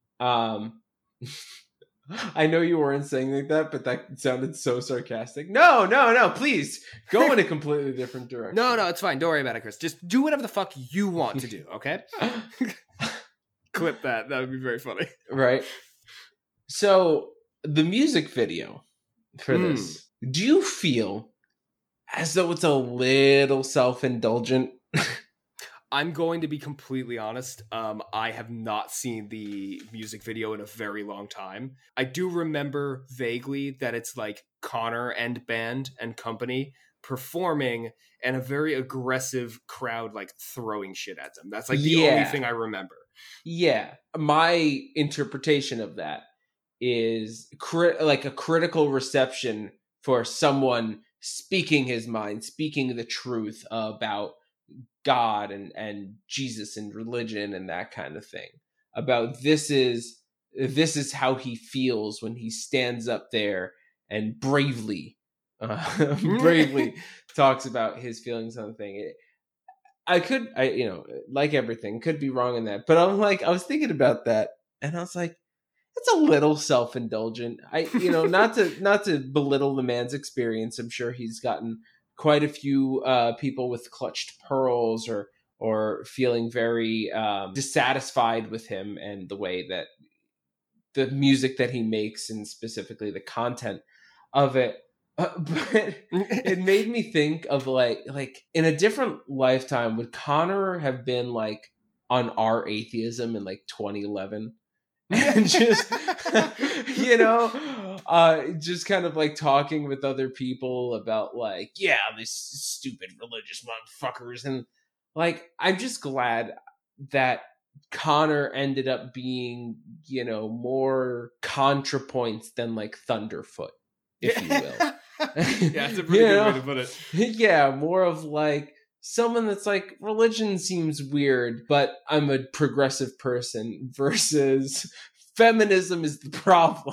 I know you weren't saying like that, but that sounded so sarcastic. No, please go in a completely different direction. No, it's fine. Don't worry about it, Chris. Just do whatever the fuck you want to do, okay? Clip that. That would be very funny. Right. So, the music video for this, do you feel as though it's a little self-indulgent? I'm going to be completely honest. I have not seen the music video in a very long time. I do remember vaguely that it's like Connor and band and company performing and a very aggressive crowd like throwing shit at them. That's like the only thing I remember. Yeah. My interpretation of that is like a critical reception for someone speaking his mind, speaking the truth about God and Jesus and religion and that kind of thing. About this is how he feels when he stands up there and bravely talks about his feelings on the thing. I like everything, could be wrong in that, but I was thinking about that, and I was like, it's a little self-indulgent. Not to belittle the man's experience. I'm sure he's gotten quite a few people with clutched pearls or feeling very dissatisfied with him and the way that the music that he makes and specifically the content of it. But it made me think of like in a different lifetime, would Connor have been like on Our Atheism in like 2011? And just just kind of like talking with other people about like, yeah, this stupid religious motherfuckers, and like I'm just glad that Connor ended up being more ContraPoints than like Thunderfoot, if you will. Yeah, that's a pretty good way to put it. Yeah, more of like someone that's like, religion seems weird, but I'm a progressive person, versus feminism is the problem.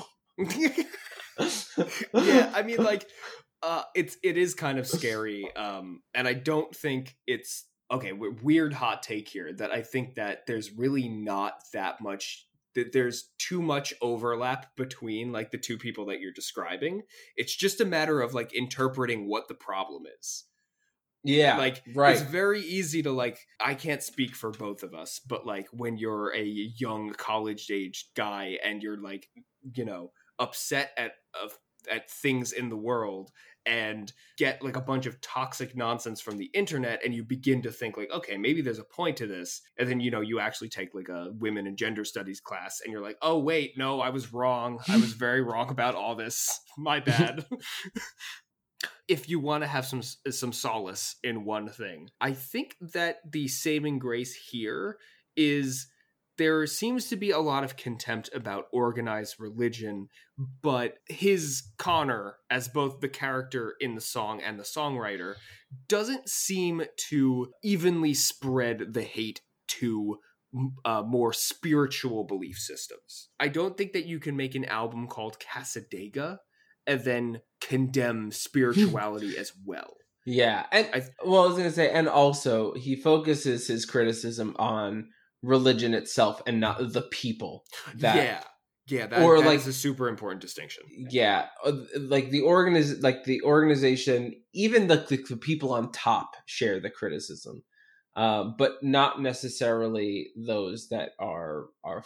Yeah, I mean, like, it is kind of scary, and I don't think it's okay. Weird hot take here, that I think that there's really not that much. That there's too much overlap between like the two people that you're describing. It's just a matter of like interpreting what the problem is. Yeah, like right. It's very easy to like, I can't speak for both of us, but like when you're a young college age guy and you're like, upset at things in the world and get like a bunch of toxic nonsense from the internet, and you begin to think like, okay, maybe there's a point to this, and then you actually take like a women and gender studies class and you're like, oh wait, no, I was wrong, I was very wrong about all this, my bad. If you want to have some solace in one thing, I think that the saving grace here is there seems to be a lot of contempt about organized religion, but his Connor, as both the character in the song and the songwriter, doesn't seem to evenly spread the hate to more spiritual belief systems. I don't think that you can make an album called Cassadaga and then condemn spirituality as well. Yeah, and I was going to say, and also he focuses his criticism on religion itself and not the people. That is a super important distinction. Yeah, like the organization, even the people on top share the criticism, but not necessarily those that are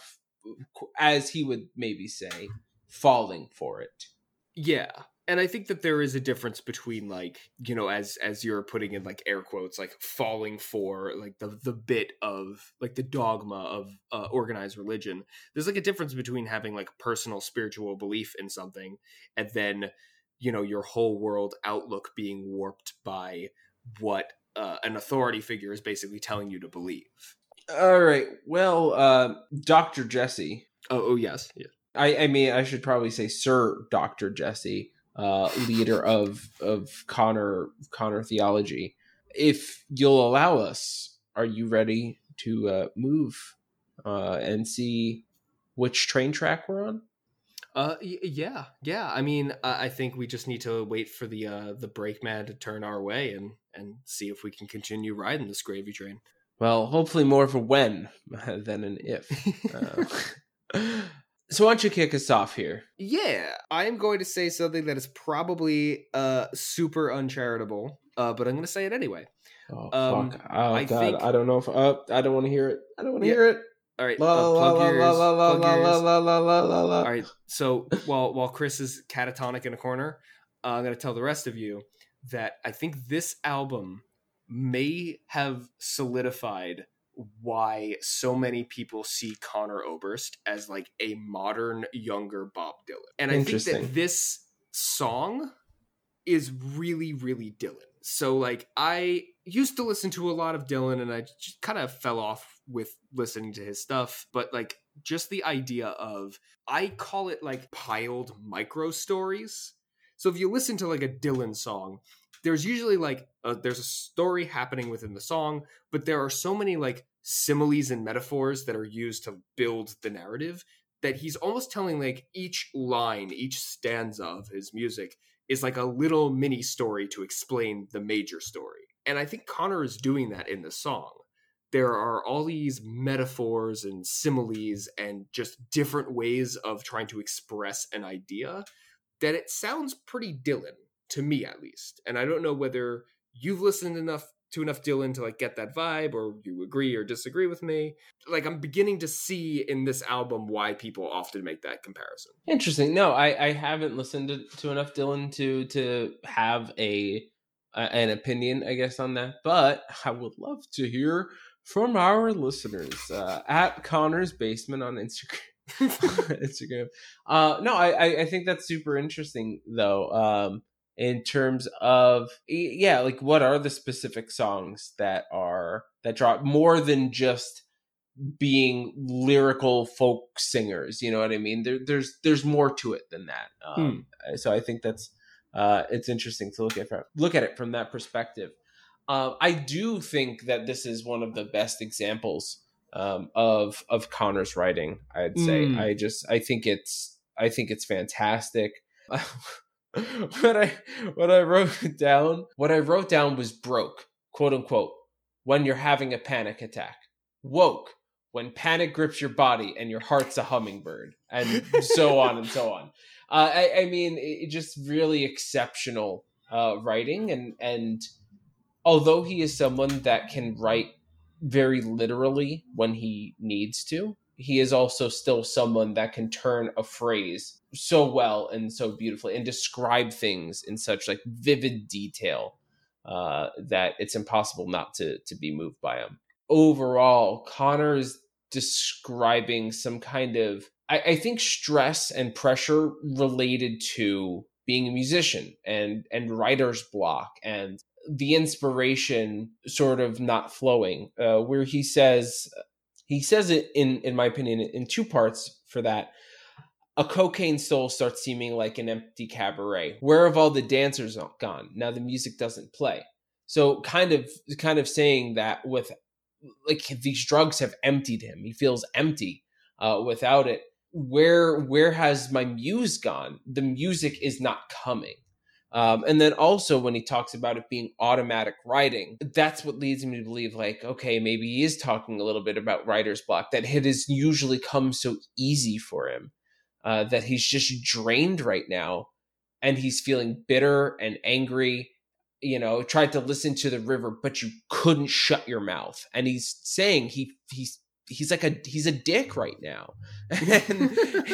as he would maybe say, falling for it. Yeah. And I think that there is a difference between like, as you're putting in like air quotes, like falling for like the bit of like the dogma of organized religion. There's like a difference between having like personal spiritual belief in something and then, your whole world outlook being warped by what an authority figure is basically telling you to believe. All right. Well, Dr. Jesse. Oh, yes. Yeah. I mean, I should probably say Sir Dr. Jesse. Leader of Connor theology. If you'll allow us, are you ready to move and see which train track we're on? Yeah. I mean, I think we just need to wait for the brakeman to turn our way and see if we can continue riding this gravy train. Well, hopefully more of a when than an if. So why don't you kick us off here? Yeah, I'm going to say something that is probably super uncharitable, but I'm going to say it anyway. Oh, fuck. Oh, I God. think, I don't know if... I don't want to hear it. I don't want to yeah. hear it. All right, La la plug la your la ears. la la Plug la your la ears. la la la la la. All right, so while Chris is catatonic in a corner, I'm going to tell the rest of you that I think this album may have solidified why so many people see Conor Oberst as like a modern, younger Bob Dylan. And I think that this song is really, really Dylan. So like I used to listen to a lot of Dylan and I just kind of fell off with listening to his stuff, but like just the idea of, I call it like piled micro stories. So if you listen to like a Dylan song, there's usually like there's a story happening within the song, but there are so many like similes and metaphors that are used to build the narrative that he's almost telling like each line, each stanza of his music is like a little mini story to explain the major story. And I think Conor is doing that in the song. There are all these metaphors and similes and just different ways of trying to express an idea that it sounds pretty Dylan, to me at least. And I don't know whether you've listened enough Dylan to like get that vibe, or you agree or disagree with me. Like I'm beginning to see in this album why people often make that comparison. Interesting. No, I haven't listened to enough Dylan to have an opinion, I guess, on that. But I would love to hear from our listeners at Conor's Basement on Instagram. Instagram. No, I think that's super interesting though. In terms of like what are the specific songs that drop more than just being lyrical folk singers, you know what I mean? There's more to it than that. So I think that's it's interesting to look at it from that perspective. I do think that this is one of the best examples of Conor's writing. I'd say I think it's fantastic. What I wrote down was broke, quote unquote, when you're having a panic attack. Woke, when panic grips your body and your heart's a hummingbird, and so on and so on. I mean, it just really exceptional writing, and although he is someone that can write very literally when he needs to, he is also still someone that can turn a phrase so well and so beautifully and describe things in such like vivid detail that it's impossible not to be moved by him. Overall, Conor is describing some kind of, I think, stress and pressure related to being a musician and writer's block and the inspiration sort of not flowing, where he says it in my opinion in two parts for that. A cocaine soul starts seeming like an empty cabaret. Where have all the dancers gone? Now the music doesn't play. So kind of saying that with like these drugs have emptied him. He feels empty without it. Where has my muse gone? The music is not coming. And then also when he talks about it being automatic writing, that's what leads me to believe like, okay, maybe he is talking a little bit about writer's block, that it has usually come so easy for him, that he's just drained right now and he's feeling bitter and angry. You know, tried to listen to the river, but you couldn't shut your mouth. And he's saying he's a dick right now. And,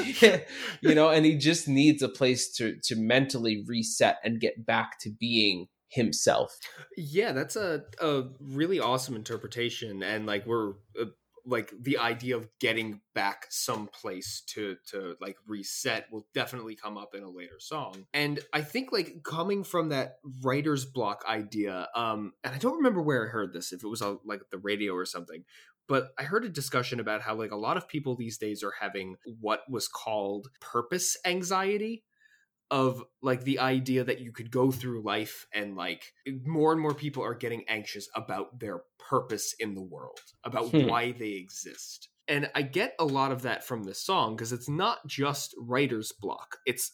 you know, and he just needs a place to mentally reset and get back to being himself. Yeah, that's a really awesome interpretation. And like we're like the idea of getting back someplace to like reset will definitely come up in a later song. And I think like coming from that writer's block idea, and I don't remember where I heard this, if it was on like the radio or something, but I heard a discussion about how like a lot of people these days are having what was called purpose anxiety, of like the idea that you could go through life and like more and more people are getting anxious about their purpose in the world, about why they exist. And I get a lot of that from this song because it's not just writer's block. It's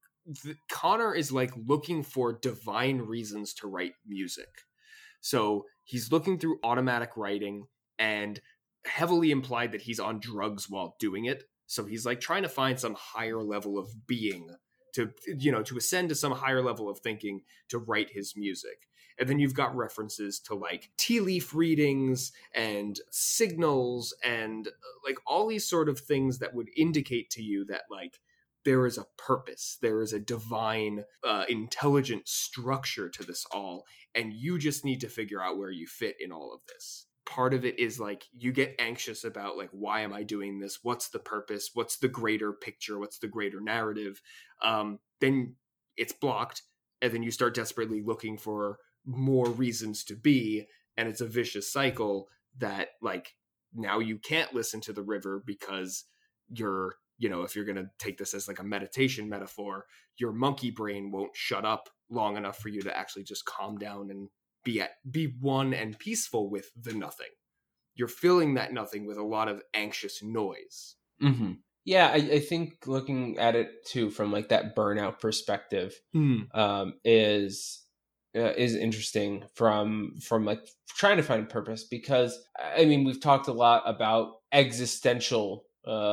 Conor is like looking for divine reasons to write music. So he's looking through automatic writing and heavily implied that he's on drugs while doing it. So he's like trying to find some higher level of being to, to ascend to some higher level of thinking to write his music. And then you've got references to like tea leaf readings and signals and like all these sort of things that would indicate to you that like there is a purpose, there is a divine, intelligent structure to this all, and you just need to figure out where you fit in all of this. Part of it is like you get anxious about like, why am I doing this? What's the purpose? What's the greater picture? What's the greater narrative? Then it's blocked, and then you start desperately looking for more reasons to be, and it's a vicious cycle that like now you can't listen to the river because you're, if you're going to take this as like a meditation metaphor, your monkey brain won't shut up long enough for you to actually just calm down and be one and peaceful with the nothing. You're filling that nothing with a lot of anxious noise. Mm-hmm. Yeah, I think looking at it too from like that burnout perspective is interesting from like trying to find purpose, because I mean we've talked a lot about existential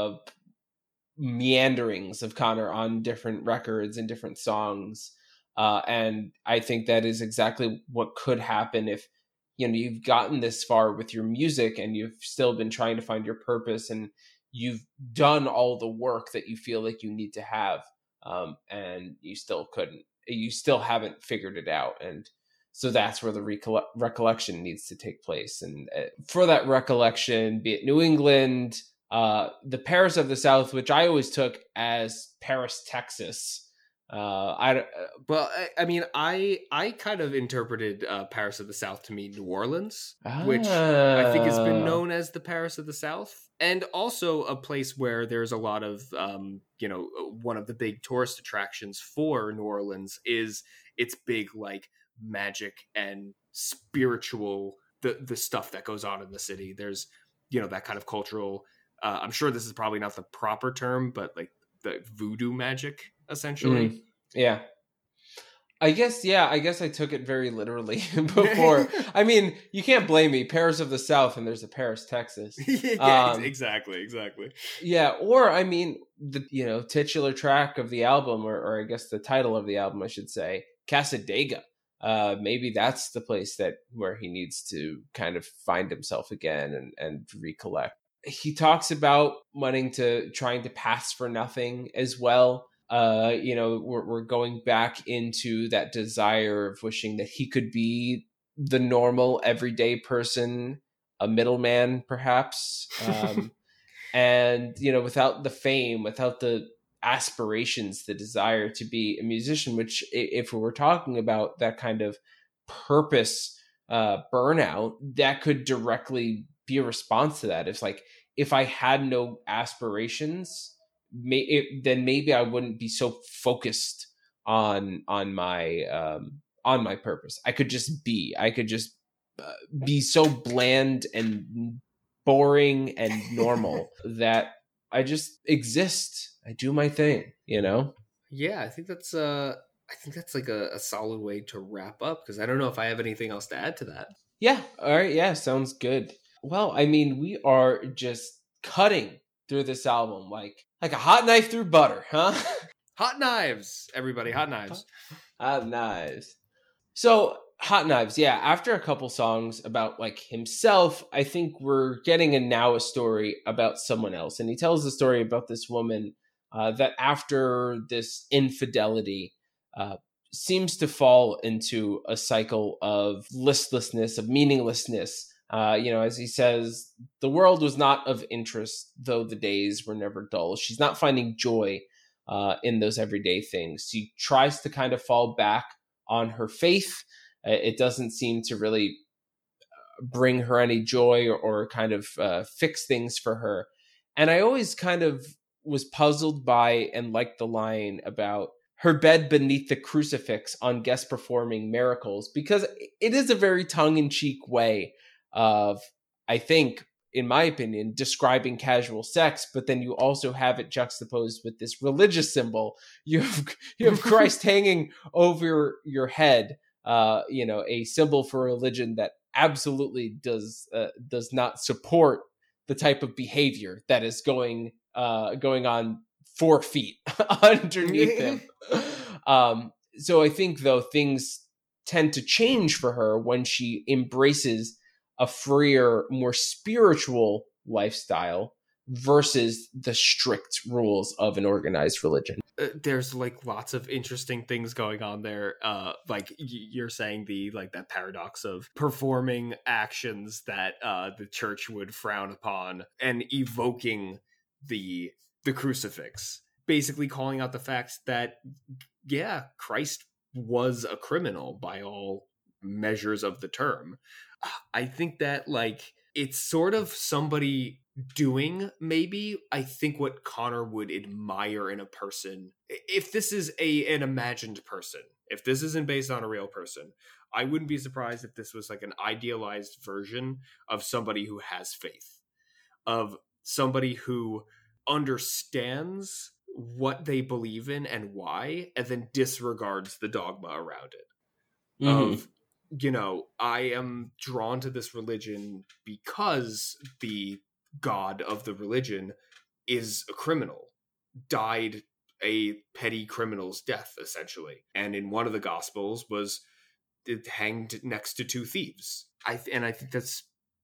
meanderings of Connor on different records and different songs. And I think that is exactly what could happen if, you've gotten this far with your music and you've still been trying to find your purpose and you've done all the work that you feel like you need to have. And you still haven't figured it out. And so that's where the recollection needs to take place. And for that recollection, be it New England, the Paris of the South, which I always took as Paris, Texas. I kind of interpreted Paris of the South to mean New Orleans, which I think has been known as the Paris of the South, and also a place where there's a lot of, one of the big tourist attractions for New Orleans is its big like magic and spiritual, the stuff that goes on in the city. There's, that kind of cultural. I'm sure this is probably not the proper term, but like the voodoo magic. Essentially. Yeah. I guess I took it very literally before. I mean, you can't blame me. Paris of the South, and there's a Paris, Texas. Yeah, exactly. Yeah, or I mean, the titular track of the album, or I guess the title of the album, I should say, Cassadaga. Maybe that's the place where he needs to kind of find himself again and recollect. He talks about trying to pass for nothing as well. We're going back into that desire of wishing that he could be the normal everyday person, a middleman perhaps, and without the fame, without the aspirations, the desire to be a musician, which if we were talking about that kind of purpose burnout, that could directly be a response to that. It's like, if I had no aspirations, then maybe I wouldn't be so focused on my purpose. I could just be so bland and boring and normal that I just exist. I do my thing, Yeah, I think that's like a solid way to wrap up, because I don't know if I have anything else to add to that. Yeah. All right. Yeah. Sounds good. Well, I mean, we are just cutting through this album like a hot knife through butter, huh? Hot knives, everybody, hot knives. Hot knives. So, Hot Knives, yeah, after a couple songs about like himself, I think we're getting a story about someone else. And he tells the story about this woman that after this infidelity seems to fall into a cycle of listlessness, of meaninglessness. As he says, the world was not of interest, though the days were never dull. She's not finding joy in those everyday things. She tries to kind of fall back on her faith. It doesn't seem to really bring her any joy or kind of fix things for her. And I always kind of was puzzled by and liked the line about her bed beneath the crucifix on guest performing miracles, because it is a very tongue-in-cheek way of, I think, in my opinion, describing casual sex, but then you also have it juxtaposed with this religious symbol. You have Christ hanging over your head, a symbol for religion that absolutely does not support the type of behavior that is going on 4 feet underneath him. So I think, though, things tend to change for her when she embraces a freer, more spiritual lifestyle versus the strict rules of an organized religion. There's like lots of interesting things going on there. Like you're saying, the like that paradox of performing actions that the church would frown upon and evoking the crucifix, basically calling out the fact that Christ was a criminal by all measures of the term. I think that like it's sort of somebody doing, maybe, I think, what Connor would admire in a person. If this is an imagined person, if this isn't based on a real person, I wouldn't be surprised if this was like an idealized version of somebody who has faith, of somebody who understands what they believe in and why, and then disregards the dogma around it. Mm-hmm. Of, I am drawn to this religion because the god of the religion is a criminal, died a petty criminal's death, essentially. And in one of the Gospels was hanged next to 2 thieves. I think that's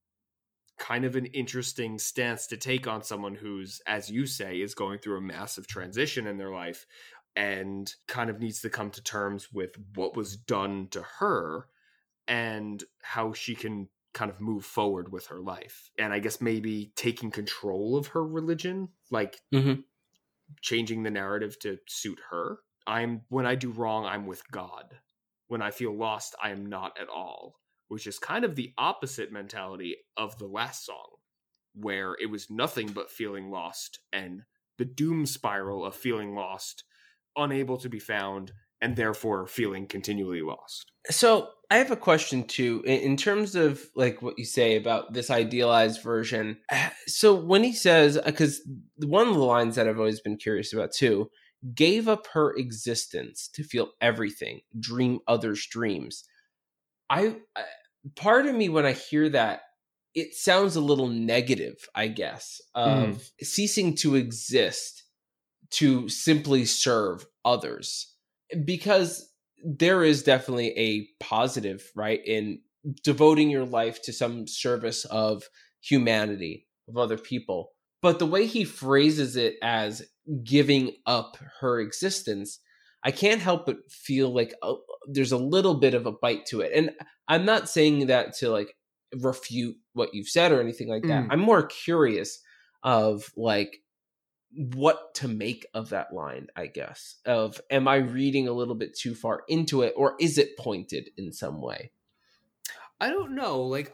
kind of an interesting stance to take on someone who's, as you say, is going through a massive transition in their life and kind of needs to come to terms with what was done to her and how she can kind of move forward with her life. And I guess maybe taking control of her religion, like changing the narrative to suit her. When I do wrong, I'm with God. When I feel lost, I am not at all, which is kind of the opposite mentality of the last song, where it was nothing but feeling lost and the doom spiral of feeling lost, unable to be found, and therefore feeling continually lost. So I have a question too, in terms of like what you say about this idealized version. So when he says, because one of the lines that I've always been curious about too, gave up her existence to feel everything, dream others' dreams. Part of me, when I hear that, it sounds a little negative, I guess, of ceasing to exist to simply serve others. Because there is definitely a positive, right, in devoting your life to some service of humanity, of other people. But the way he phrases it as giving up her existence, I can't help but feel like there's a little bit of a bite to it. And I'm not saying that to like refute what you've said or anything like that. I'm more curious of like what to make of that line, I guess. Of, am I reading a little bit too far into it, or is it pointed in some way? I don't know. Like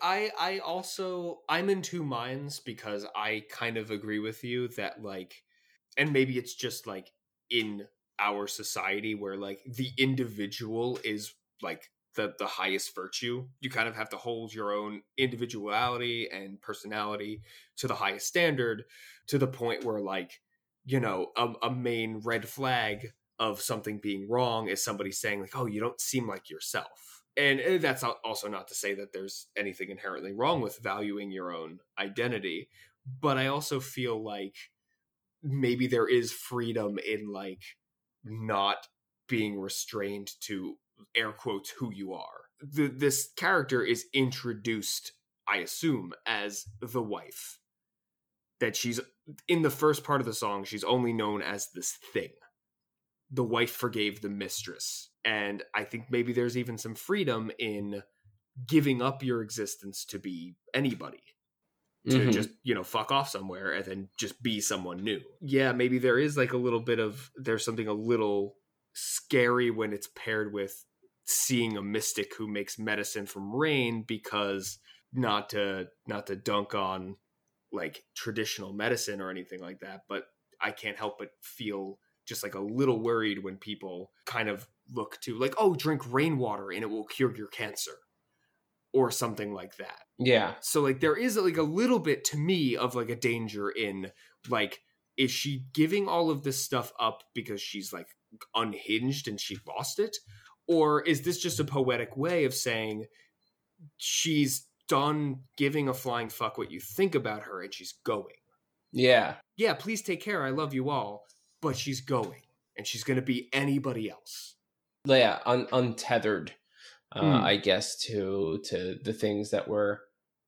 I'm in 2 minds, because I kind of agree with you that like, and maybe it's just like in our society where like the individual is like the highest virtue. You kind of have to hold your own individuality and personality to the highest standard, to the point where like, a main red flag of something being wrong is somebody saying like, oh, you don't seem like yourself. And that's also not to say that there's anything inherently wrong with valuing your own identity, but I also feel like maybe there is freedom in like not being restrained to, air quotes, who you are. This character is introduced, I assume, as the wife. That she's, in the first part of the song, she's only known as this thing. The wife forgave the mistress. And I think maybe there's even some freedom in giving up your existence to be anybody. To just, fuck off somewhere and then just be someone new. Yeah, maybe there is like a little bit of, there's something a little scary when it's paired with seeing a mystic who makes medicine from rain, because not to dunk on like traditional medicine or anything like that, but I can't help but feel just like a little worried when people kind of look to like, oh, drink rainwater and it will cure your cancer or something like that. Yeah. So like there is like a little bit to me of like a danger in like, is she giving all of this stuff up because she's like unhinged and she lost it? Or is this just a poetic way of saying she's done giving a flying fuck what you think about her, and she's going. Yeah. Yeah, please take care. I love you all. But she's going, and she's going to be anybody else. Yeah, untethered, I guess, to the things that were,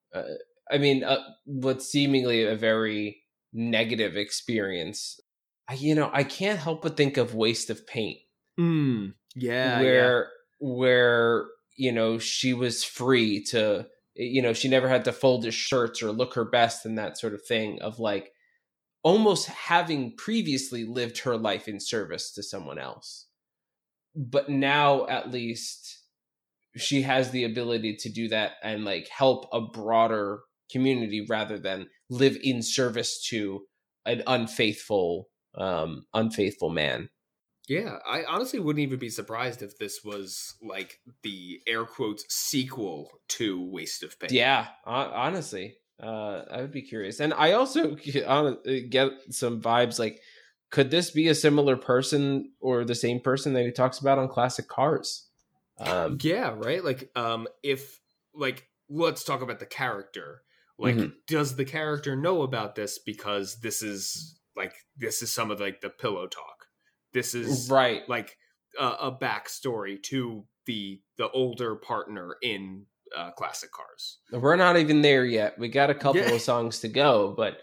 what's seemingly a very negative experience. I can't help but think of Waste of Paint. Yeah. Where, she was free to, she never had to fold her shirts or look her best and that sort of thing, of like almost having previously lived her life in service to someone else. But now at least she has the ability to do that and like help a broader community rather than live in service to an unfaithful man. Yeah, I honestly wouldn't even be surprised if this was like the air quotes sequel to Waste of Paint. Yeah, honestly, I would be curious. And I also get some vibes like, could this be a similar person or the same person that he talks about on Classic Cars? Yeah, right. Like, if like, let's talk about the character. Like, does the character know about this because this is some of like the pillow talk? This is right, like a backstory to the older partner in Classic Cars. We're not even there yet. We got a couple of songs to go, but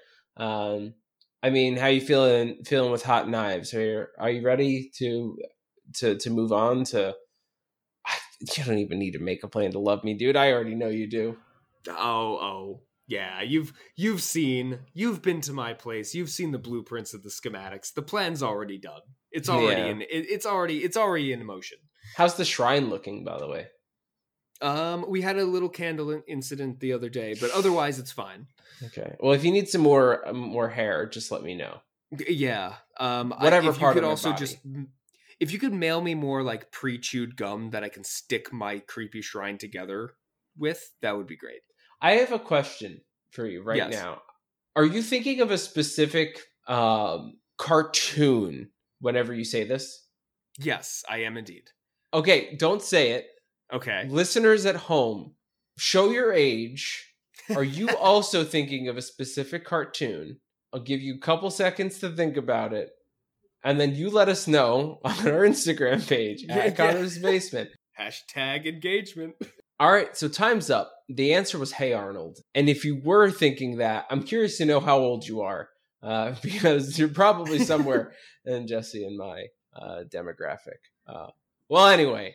how you feeling with Hot Knives? Are you ready to move on to? You don't even need to make a plan to love me, dude. I already know you do. Oh, yeah. You've been to my place. You've seen the blueprints of the schematics. The plan's already done. It's already it's already in motion. How's the shrine looking, by the way? We had a little candle incident the other day, but otherwise it's fine. Okay. Well, if you need some more hair, just let me know. Yeah. Whatever part of my body. If you could mail me more like pre-chewed gum that I can stick my creepy shrine together with, that would be great. I have a question for you right now. Are you thinking of a specific cartoon whenever you say this? Yes, I am indeed. Okay, don't say it. Okay. Listeners at home, show your age. Are you also thinking of a specific cartoon? I'll give you a couple seconds to think about it. And then you let us know on our Instagram page at Connor's Basement. #engagement. All right, so time's up. The answer was Hey Arnold. And if you were thinking that, I'm curious to know how old you are. Because you're probably somewhere in Jesse and my demographic. Well, anyway,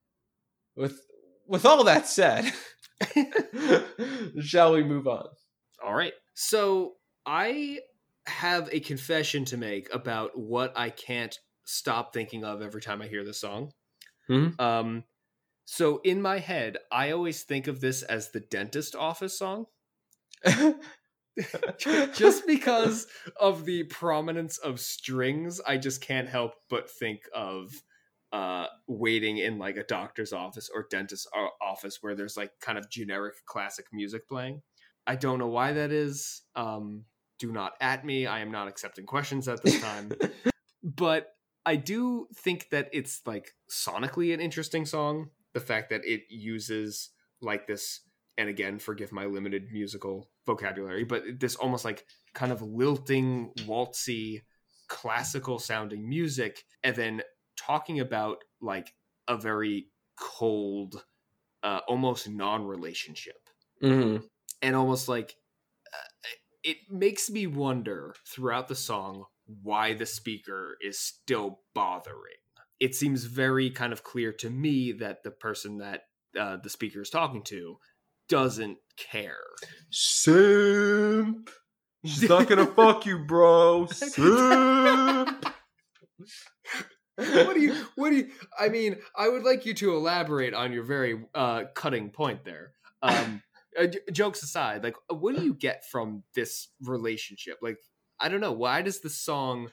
with all that said, shall we move on? All right. So I have a confession to make about what I can't stop thinking of every time I hear this song. So in my head, I always think of this as the dentist office song. Just because of the prominence of strings, I just can't help but think of waiting in like a doctor's office or dentist's office where there's like kind of generic classic music playing. I don't know why that is. Do not at me. I am not accepting questions at this time. But I do think that it's like sonically an interesting song. The fact that it uses like this, and again, forgive my limited musical vocabulary, but this almost like kind of lilting, waltzy, classical sounding music, and then talking about like a very cold, almost non-relationship. Mm-hmm. And almost like it makes me wonder throughout the song why the speaker is still bothering. It seems very kind of clear to me that the person that the speaker is talking to doesn't care. Simp. She's not gonna fuck you, bro. Simp. What do you? I mean, I would like you to elaborate on your very cutting point there. Jokes aside, like, what do you get from this relationship? Like, I don't know. Why does the song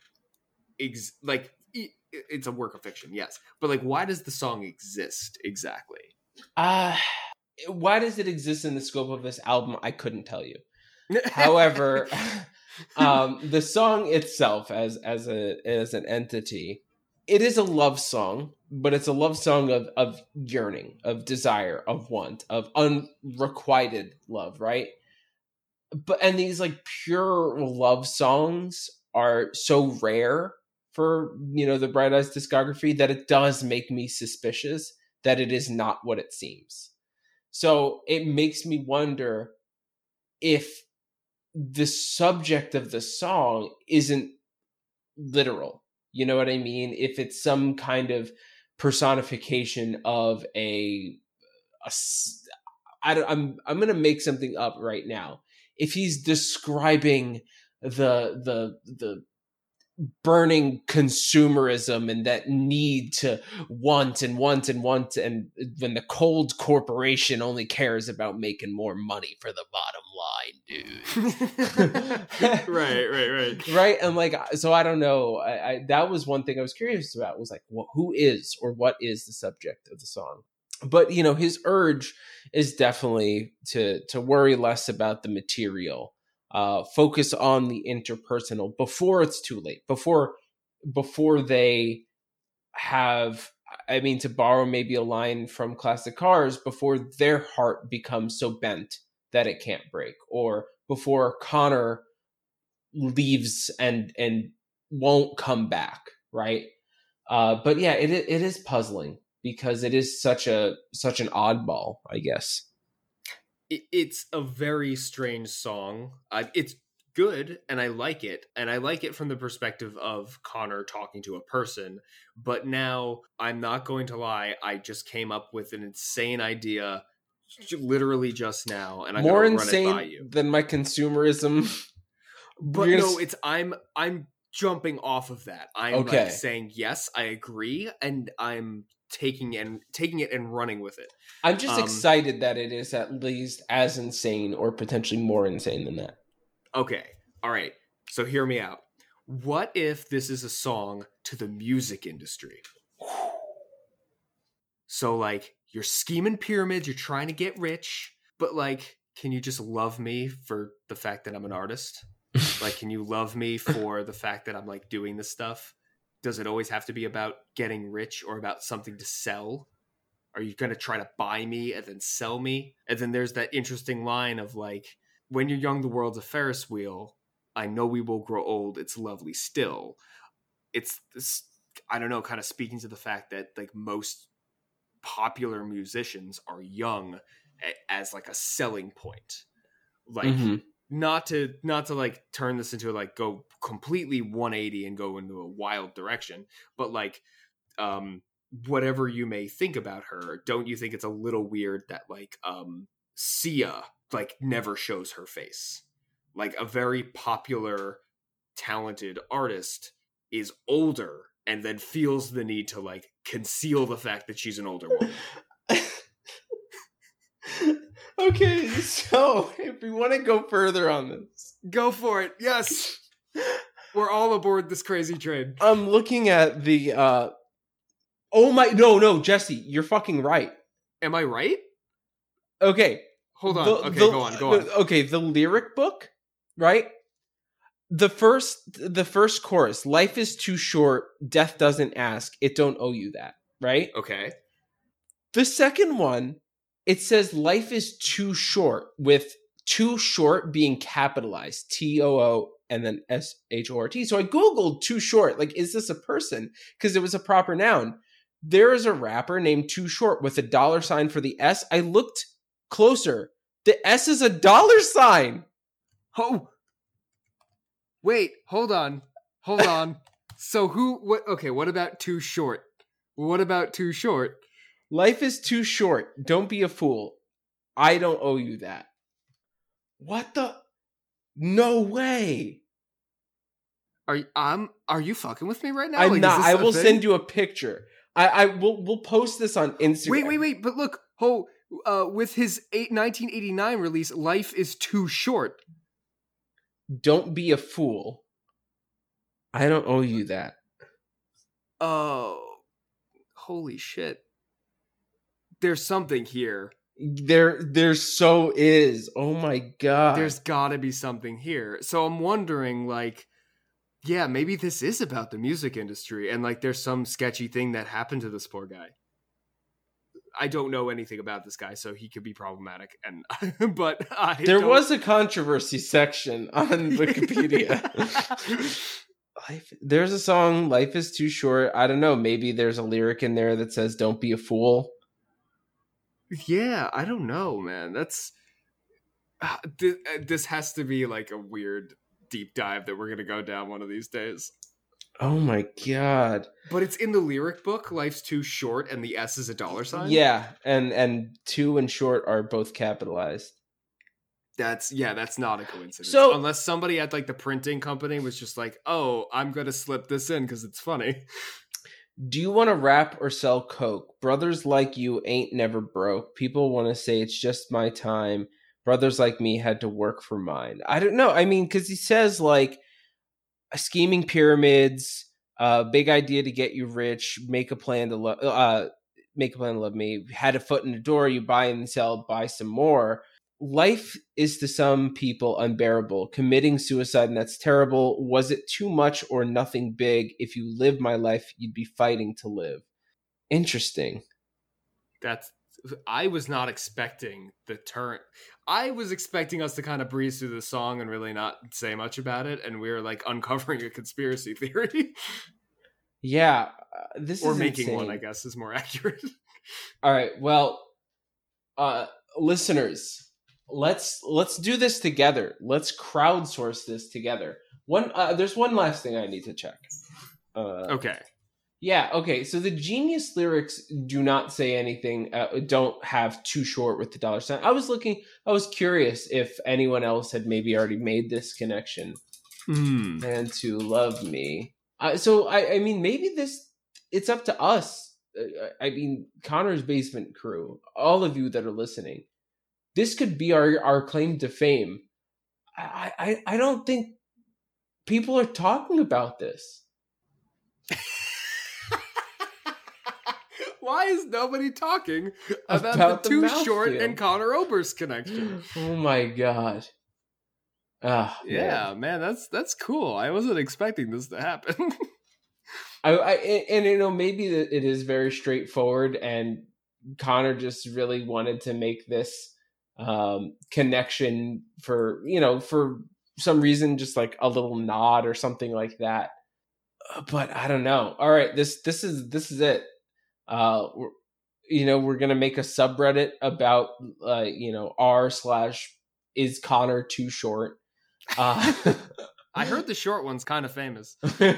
it's a work of fiction, yes, but like, why does the song exist exactly? Why does it exist in the scope of this album? I couldn't tell you. However, the song itself, as an entity, it is a love song, but it's a love song of yearning, of desire, of want, of unrequited love, right? And these like pure love songs are so rare for, the Bright Eyes discography that it does make me suspicious that it is not what it seems. So it makes me wonder if the subject of the song isn't literal. You know what I mean? If it's some kind of personification of I'm going to make something up right now. If he's describing the burning consumerism and that need to want and want and want, and when the cold corporation only cares about making more money for the bottom line, dude. Right. And like, so I don't know. I that was one thing I was curious about, was like, well, who is or what is the subject of the song? But his urge is definitely to worry less about the material. Focus on the interpersonal before it's too late, before they have, I mean, to borrow maybe a line from Classic Cars, before their heart becomes so bent that it can't break, or before Connor leaves and won't come back, right? But yeah, it is puzzling because it is such an oddball, I guess. It's a very strange song. It's good, and I like it. And I like it from the perspective of Connor talking to a person. But now, I'm not going to lie, I just came up with an insane idea literally just now, and I'm more going to run insane it by you. Than my consumerism. But no, it's I'm jumping off of that. I'm like saying, yes, I agree, and I'm taking it and running with it. I'm just excited that it is at least as insane or potentially more insane than that. Okay. All right. So hear me out. What if this is a song to the music industry? So like, you're scheming pyramids, you're trying to get rich, but like, can you just love me for the fact that I'm an artist? Like, can you love me for the fact that I'm like doing this stuff? Does it always have to be about getting rich or about something to sell? Are you going to try to buy me and then sell me? And then there's that interesting line of like, when you're young, the world's a Ferris wheel. I know we will grow old. It's lovely still. It's this, I don't know, kind of speaking to the fact that like most popular musicians are young as like a selling point. Like, not to like turn this into like go completely 180 and go into a wild direction, but like, whatever you may think about her, don't you think it's a little weird that like Sia like never shows her face? Like a very popular, talented artist is older and then feels the need to like conceal the fact that she's an older woman. Okay, so if we want to go further on this, go for it. Yes. We're all aboard this crazy train. I'm looking at the no, Jesse, you're fucking right. Am I right? Okay. Hold on. Go on. Okay, the lyric book, right? The first chorus, life is too short, death doesn't ask, it don't owe you that, right? Okay. The second one, it says life is too short, with too short being capitalized, TOO and then SHORT. So I Googled too short, like, is this a person? Because it was a proper noun. There is a rapper named Too Short with a $sign for the S. I looked closer. The S is a $sign. Oh, wait, hold on. So what about Too Short? What about Too Short? Life is too short. Don't be a fool. I don't owe you that. What the? No way. Are you fucking with me right now? I'm not. I will send you a picture. We'll post this on Instagram. Wait, but look, with his 1989 release, Life is Too Short. Don't be a fool. I don't owe you that. Oh, holy shit. There's something here. There so is. Oh my god. There's gotta be something here. So I'm wondering, like, yeah, maybe this is about the music industry and like there's some sketchy thing that happened to this poor guy. I don't know anything about this guy, so he could be problematic. And but there was a controversy section on Wikipedia. There's a song, "Life is Too Short." I don't know. Maybe there's a lyric in there that says, "Don't be a fool." Yeah, I don't know, man. That's this has to be like a weird deep dive that we're gonna go down one of these days. Oh my god! But it's in the lyric book. Life's too short, and the S is a $sign. Yeah, and "too" and "short" are both capitalized. That's not a coincidence. So, unless somebody at like the printing company was just like, "Oh, I'm gonna slip this in because it's funny." Do you want to rap or sell coke? Brothers like you ain't never broke. People want to say it's just my time. Brothers like me had to work for mine. I don't know. I mean, because he says like scheming pyramids, big idea to get you rich, make a plan to love me. Had a foot in the door, you buy and sell, buy some more. Life is to some people unbearable. Committing suicide, and that's terrible. Was it too much or nothing big? If you live my life, you'd be fighting to live. Interesting. I was not expecting the turn. I was expecting us to kind of breeze through the song and really not say much about it, and we were like uncovering a conspiracy theory. Yeah, this or is making insane. one, I guess, is more accurate. All right, well, listeners, let's do this together. Let's crowdsource this together. There's one last thing I need to check. Okay. Yeah, okay. So the Genius lyrics do not say anything, don't have "too short" with the $sign. I was curious if anyone else had maybe already made this connection. And to love me. So, I mean, maybe it's up to us. I mean, Connor's Basement crew, all of you that are listening, this could be our claim to fame. I don't think people are talking about this. Why is nobody talking about the Too Short and Conor Oberst connection? Oh my god. Yeah, man, that's cool. I wasn't expecting this to happen. And you know, maybe it is very straightforward, and Connor just really wanted to make this connection for some reason, just like a little nod or something like that. But I don't know. All right, this is it. We're gonna make a subreddit about r/is Connor too short. I heard the short one's kind of famous.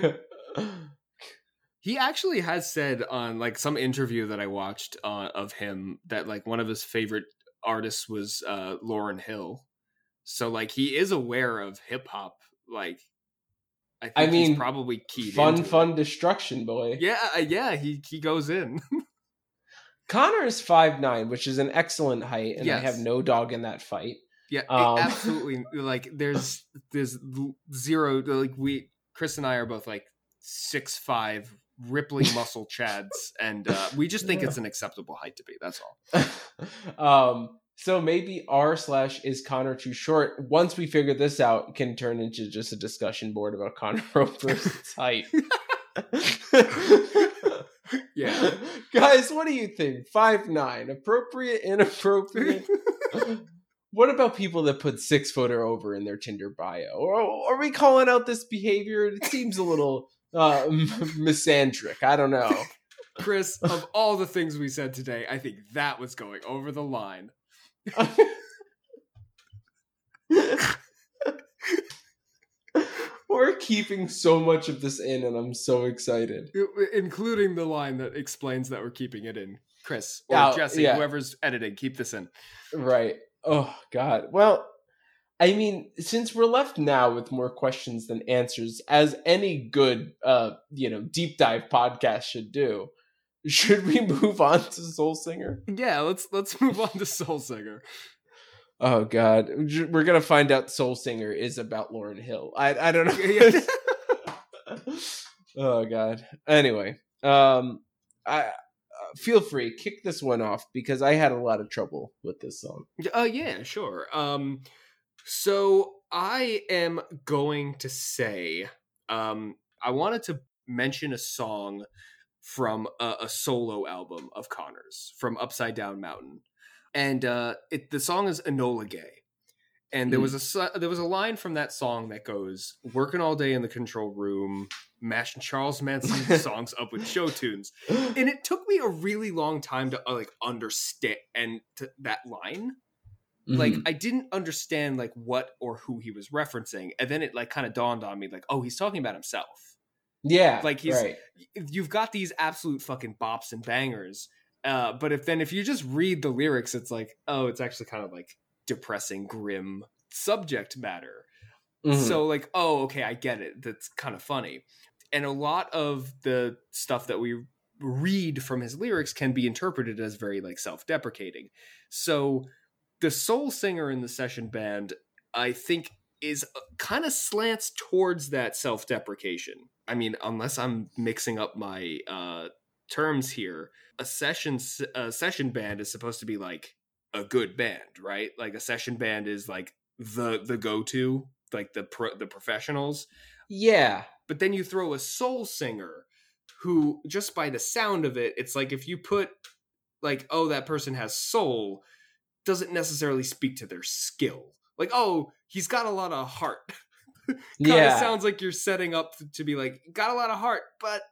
He actually has said on like some interview that I watched of him that like one of his favorite artists was Lauryn Hill. So like he is aware of hip hop. Like I mean, he's probably keyed fun destruction boy. Yeah, he goes in. Connor is 5'9", which is an excellent height, and yes. I have no dog in that fight. Yeah, absolutely. Like there's zero. Like Chris and I are both like 6'5", rippling muscle chads, and we just think it's an acceptable height to be. That's all. So maybe r/is Connor too short, once we figure this out, can turn into just a discussion board about Conor Oberst's height. Yeah. Guys, what do you think? 5'9", appropriate, inappropriate? What about people that put 6 foot or over in their Tinder bio? Or are we calling out this behavior? It seems a little misandric. I don't know. Chris, of all the things we said today, I think that was going over the line. We're keeping so much of this in, and I'm so excited. Including the line that explains that we're keeping it in. Chris, or Jesse, whoever's editing, keep this in. Right. Oh, God. Well, I mean, since we're left now with more questions than answers, as any good, deep dive podcast should do, should we move on to Soul Singer? Yeah, let's move on to Soul Singer. Oh God, we're gonna find out Soul Singer is about Lauryn Hill. I don't know. Oh God. Anyway, I feel free, kick this one off because I had a lot of trouble with this song. Yeah, sure. So I am going to say, I wanted to mention a song from a solo album of Connor's, from Upside Down Mountain. And the song is Enola Gay. And there was a line from that song that goes, "Working all day in the control room, mashing Charles Manson songs up with show tunes." And it took me a really long time to understand that line. Like, I didn't understand like what or who he was referencing, and then it like kind of dawned on me, like, oh, he's talking about himself. Yeah, like you've got these absolute fucking bops and bangers, but if you just read the lyrics, it's like, oh, it's actually kind of like depressing, grim subject matter. So like, oh, okay, I get it. That's kind of funny. And a lot of the stuff that we read from his lyrics can be interpreted as very like self-deprecating. So the soul singer in the session band, I think, is kind of slants towards that self-deprecation. I mean, unless I'm mixing up my terms here, a session band is supposed to be like a good band, right? Like a session band is like the go-to, like the professionals. Yeah. But then you throw a soul singer who, just by the sound of it, it's like if you put like, oh, that person has soul, doesn't necessarily speak to their skill. Like, oh, he's got a lot of heart. Kind of sounds like you're setting up to be like, got a lot of heart, but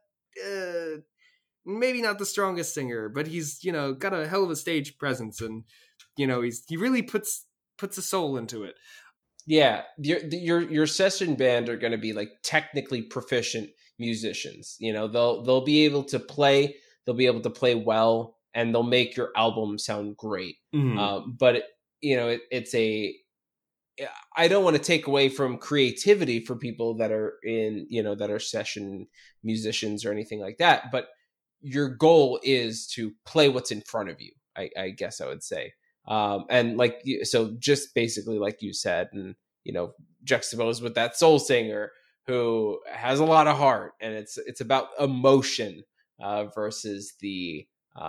maybe not the strongest singer, but he's, you know, got a hell of a stage presence, and you know, he really puts a soul into it. Yeah, your session band are going to be like technically proficient musicians. You know, they'll be able to play. They'll be able to play well, and they'll make your album sound great. But it's a. I don't want to take away from creativity for people that are that are session musicians or anything like that. But your goal is to play what's in front of you. I guess I would say. And like, so just basically like you said, and, you know, juxtaposed with that soul singer who has a lot of heart, and it's about emotion, versus the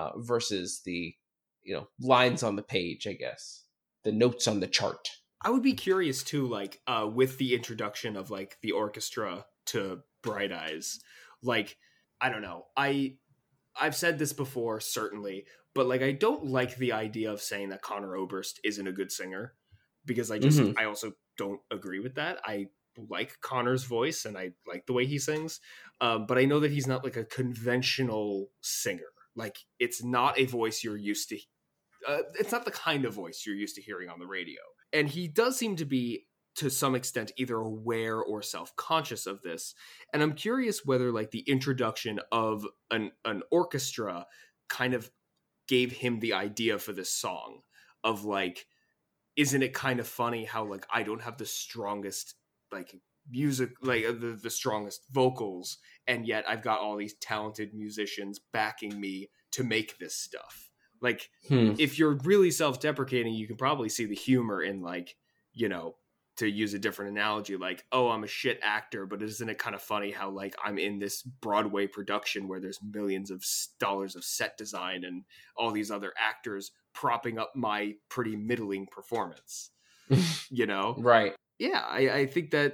lines on the page, I guess, the notes on the chart. I would be curious too, like, with the introduction of like the orchestra to Bright Eyes, like, I don't know, I've said this before, certainly, but like, I don't like the idea of saying that Conor Oberst isn't a good singer, because I also don't agree with that. I like Conor's voice and I like the way he sings, but I know that he's not like a conventional singer. Like, it's not a voice you're used to. It's not the kind of voice you're used to hearing on the radio. And he does seem to be, to some extent, either aware or self-conscious of this. And I'm curious whether like the introduction of an orchestra kind of gave him the idea for this song of like, isn't it kind of funny how like I don't have the strongest like music, like the strongest vocals, and yet I've got all these talented musicians backing me to make this stuff. Like, if you're really self-deprecating, you can probably see the humor in, like, you know, to use a different analogy, like, oh, I'm a shit actor, but isn't it kind of funny how, like, I'm in this Broadway production where there's millions of dollars of set design and all these other actors propping up my pretty middling performance, you know? Right. Yeah, I think that,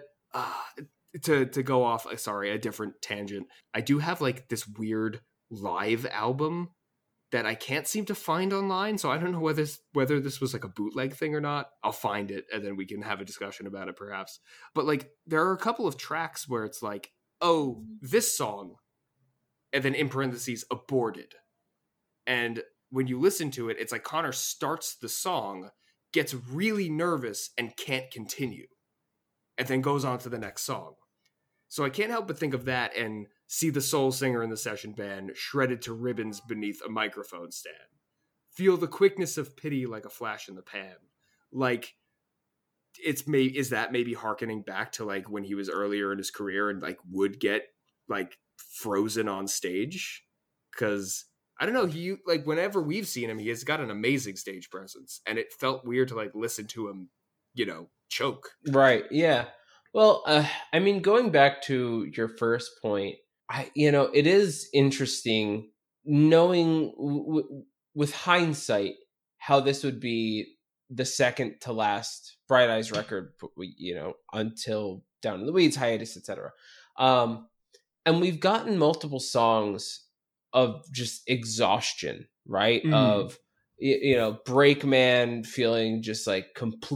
to go off, a different tangent, I do have, like, this weird live album that I can't seem to find online, so I don't know whether this was like a bootleg thing or not. I'll find it, and then we can have a discussion about it, perhaps. But like, there are a couple of tracks where it's like, oh, this song, and then in parentheses, aborted. And when you listen to it, it's like Conor starts the song, gets really nervous, and can't continue, and then goes on to the next song. So I can't help but think of that and see the soul singer in the session band shredded to ribbons beneath a microphone stand. Feel the quickness of pity like a flash in the pan. Like, is that maybe hearkening back to like when he was earlier in his career and like would get like frozen on stage? Because I don't know, he, like, whenever we've seen him, he has got an amazing stage presence, and it felt weird to like listen to him, you know, choke. Right. Yeah. Well, I mean, going back to your first point, it is interesting knowing with hindsight how this would be the second to last Bright Eyes record, until Down in the Weeds, hiatus, etc. Um, and we've gotten multiple songs of just exhaustion, right? Mm. Of, you know, Breakman feeling just like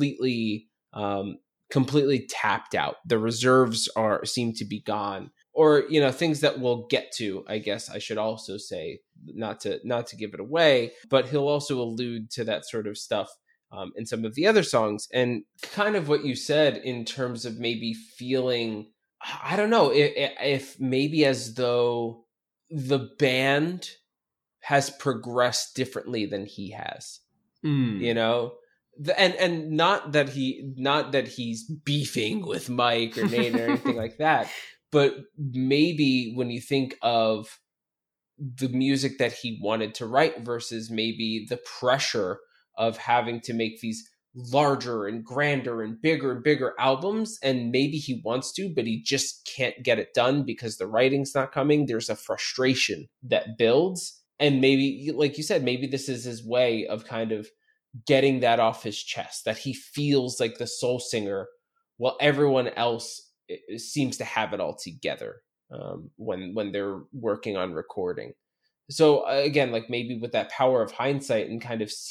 completely tapped out. The reserves seem to be gone, or, you know, things that we'll get to, I guess I should also say, not to give it away, but he'll also allude to that sort of stuff in some of the other songs. And kind of what you said in terms of maybe feeling, I don't know, if maybe as though the band has progressed differently than he has, you Mm. know. And not that he's beefing with Mike or Nate or anything like that, but maybe when you think of the music that he wanted to write versus maybe the pressure of having to make these larger and grander and bigger albums, and maybe he wants to but he just can't get it done because the writing's not coming, there's a frustration that builds. And maybe, like you said, maybe this is his way of kind of getting that off his chest, that he feels like the soul singer while everyone else seems to have it all together when they're working on recording. So again, like maybe with that power of hindsight and kind of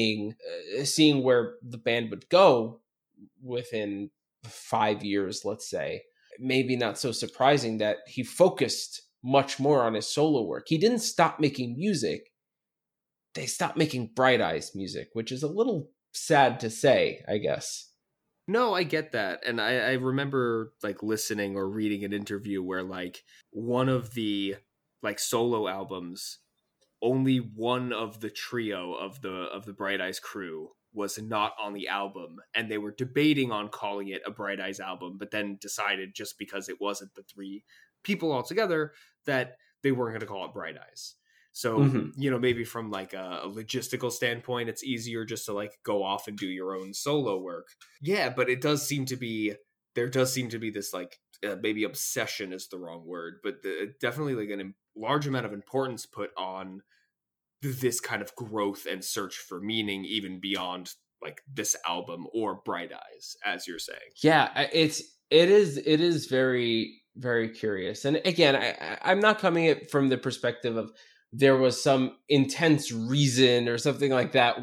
seeing where the band would go within 5 years, let's say, maybe not so surprising that he focused much more on his solo work. He didn't stop making music. They stopped making Bright Eyes music, which is a little sad to say, I guess. No, I get that. And I remember like listening or reading an interview where like one of the like solo albums, only one of the trio of the Bright Eyes crew was not on the album, and they were debating on calling it a Bright Eyes album, but then decided just because it wasn't the three people all together that they weren't going to call it Bright Eyes. So, Mm-hmm. you know, maybe from like a logistical standpoint, it's easier just to like go off and do your own solo work. Yeah, but it does seem to be, there does seem to be this like, maybe obsession is the wrong word, but definitely like a large amount of importance put on this kind of growth and search for meaning, even beyond like this album or Bright Eyes, as you're saying. Yeah, it is very, very curious. And again, I'm not coming at it from the perspective of there was some intense reason or something like that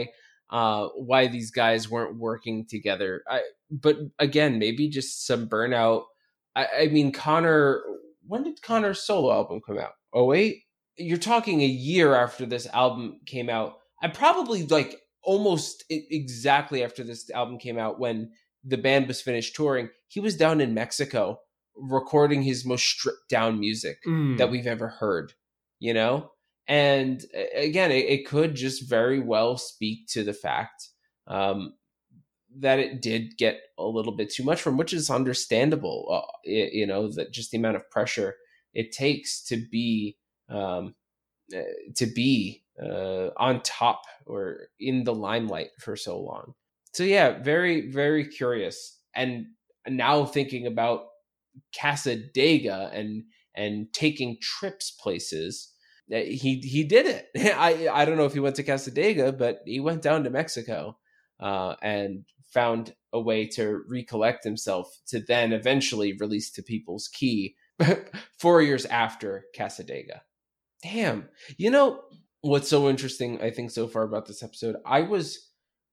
why these guys weren't working together. But again, maybe just some burnout. I mean, Connor, when did Connor's solo album come out? Oh wait, you're talking a year after this album came out. I probably like almost exactly after this album came out, when the band was finished touring, he was down in Mexico recording his most stripped down music that Mm. we've ever heard, you know? And again, it could just very well speak to the fact that it did get a little bit too much from, which is understandable, you know, that just the amount of pressure it takes um, to be on top or in the limelight for so long. So yeah, very, very curious. And now thinking about Casadega and taking trips places, he did it. I don't know if he went to Casadega, but he went down to Mexico and found a way to recollect himself to then eventually release To People's Key 4 years after Casadega. Damn. You know what's so interesting, I think, so far about this episode? I was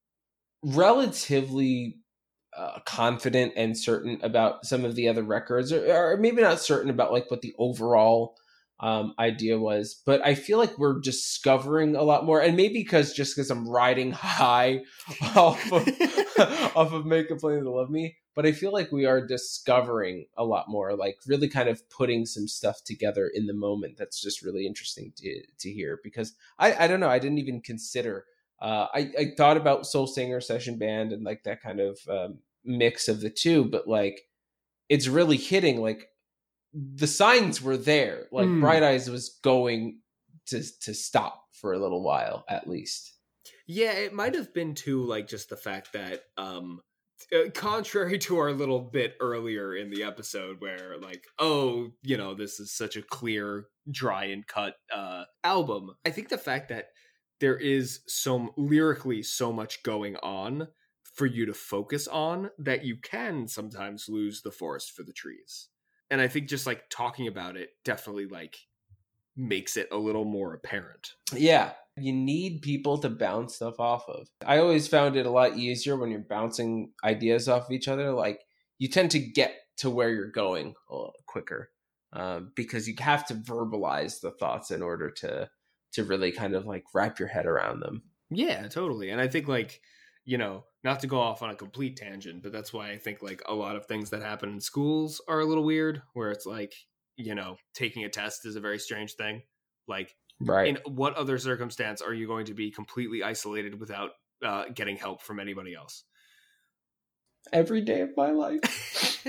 relatively confident and certain about some of the other records, or maybe not certain about like what the overall idea was, but I feel like we're discovering a lot more, and maybe because I'm riding high off of off of Make a Plane to Love Me, but I feel like we are discovering a lot more, like really kind of putting some stuff together in the moment that's just really interesting to hear, because I don't know, I didn't even consider I thought about Soul Singer Session Band and like that kind of mix of the two, but like it's really hitting, like the signs were there, like Bright Mm. Eyes was going to stop for a little while at least. Yeah, it might have been too like just the fact that contrary to our little bit earlier in the episode where like, oh, you know, this is such a clear, dry and cut album, I think the fact that there is so lyrically so much going on for you to focus on that you can sometimes lose the forest for the trees. And I think just like talking about it definitely like makes it a little more apparent. Yeah. You need people to bounce stuff off of. I always found it a lot easier when you're bouncing ideas off of each other. Like, you tend to get to where you're going a little quicker because you have to verbalize the thoughts in order to really kind of like wrap your head around them. Yeah, totally. And I think like, you know, not to go off on a complete tangent, but that's why I think like a lot of things that happen in schools are a little weird, where it's like, you know, taking a test is a very strange thing. Like, right. In what other circumstance are you going to be completely isolated without getting help from anybody else? Every day of my life.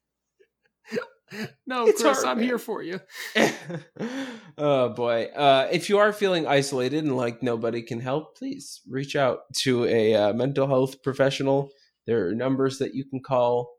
No, it's Chris, hard, I'm here for you. Oh, boy. If you are feeling isolated and like nobody can help, please reach out to a mental health professional. There are numbers that you can call.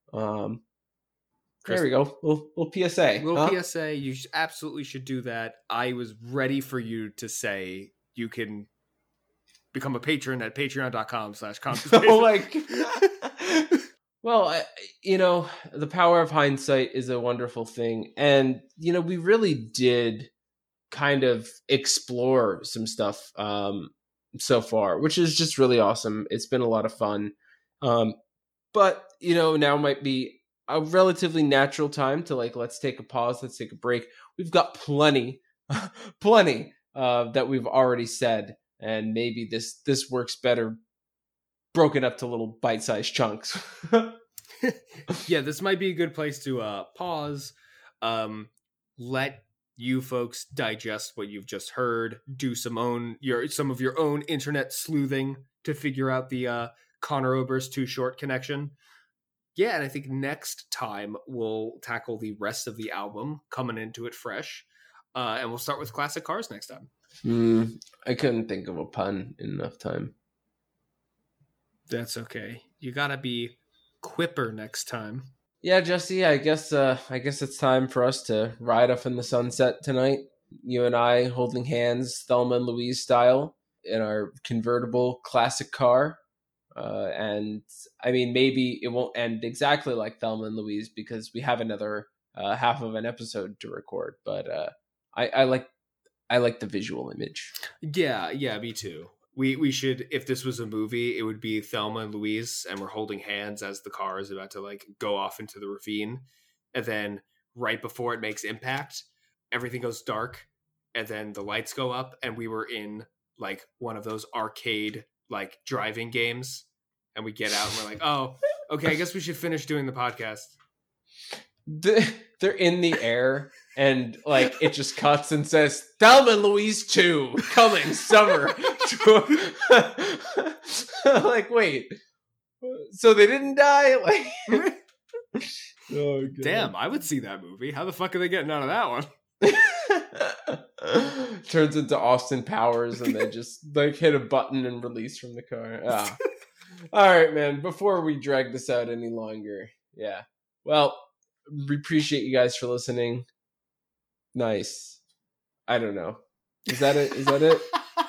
There we go. Little PSA. PSA. You absolutely should do that. I was ready for you to say you can become a patron at patreon.com/conversation. Oh, like... Well, you know, the power of hindsight is a wonderful thing. And, you know, we really did kind of explore some stuff so far, which is just really awesome. It's been a lot of fun. But, you know, now might be a relatively natural time to like, let's take a pause. Let's take a break. We've got plenty that we've already said. And maybe this works better broken up to little bite-sized chunks. Yeah, this might be a good place to pause, let you folks digest what you've just heard, do some of your own internet sleuthing to figure out the Conor Oberst Too Short connection. Yeah, and I think next time we'll tackle the rest of the album, coming into it fresh, and we'll start with Classic Cars next time. I couldn't think of a pun in enough time. That's okay. You gotta be quipper next time. Yeah, Jesse, I guess it's time for us to ride off in the sunset tonight. You and I holding hands, Thelma and Louise style, in our convertible classic car. And I mean, maybe it won't end exactly like Thelma and Louise because we have another half of an episode to record. But I like the visual image. Yeah, me too. We should, if this was a movie, it would be Thelma and Louise, and we're holding hands as the car is about to like go off into the ravine, and then right before it makes impact, everything goes dark, and then the lights go up, and we were in like one of those arcade like driving games, and we get out and we're like, oh, okay, I guess we should finish doing the podcast. They're in the air and like it just cuts and says Thelma and Louise 2 coming summer. Like, wait, so they didn't die? Like, oh, God. Damn, I would see that movie. How the fuck are they getting out of that one? Turns into Austin Powers and they just like hit a button and release from the car. All right, man, before we drag this out any longer, yeah, well, we appreciate you guys for listening. Nice. I don't know. Is that it?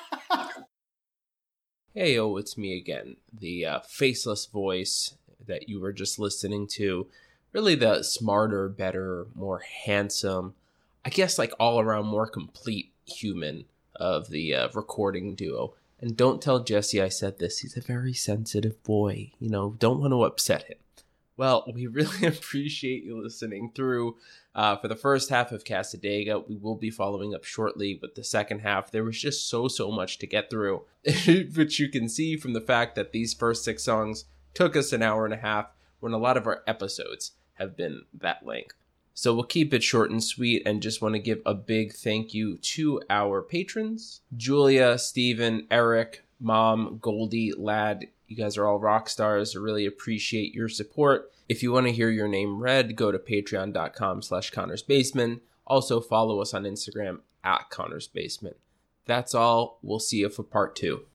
Hey, it's me again. The faceless voice that you were just listening to. Really the smarter, better, more handsome, I guess like all around more complete human of the recording duo. And don't tell Jesse I said this. He's a very sensitive boy. You know, don't want to upset him. Well, we really appreciate you listening through for the first half of Cassadaga. We will be following up shortly with the second half. There was just so much to get through, which you can see from the fact that these first 6 songs took us an hour and a half when a lot of our episodes have been that length. So we'll keep it short and sweet and just want to give a big thank you to our patrons, Julia, Steven, Eric, Mom, Goldie, Lad. You guys are all rock stars. I really appreciate your support. If you want to hear your name read, go to patreon.com/ConnorsBasement. Also follow us on Instagram @ConnorsBasement. That's all. We'll see you for part 2.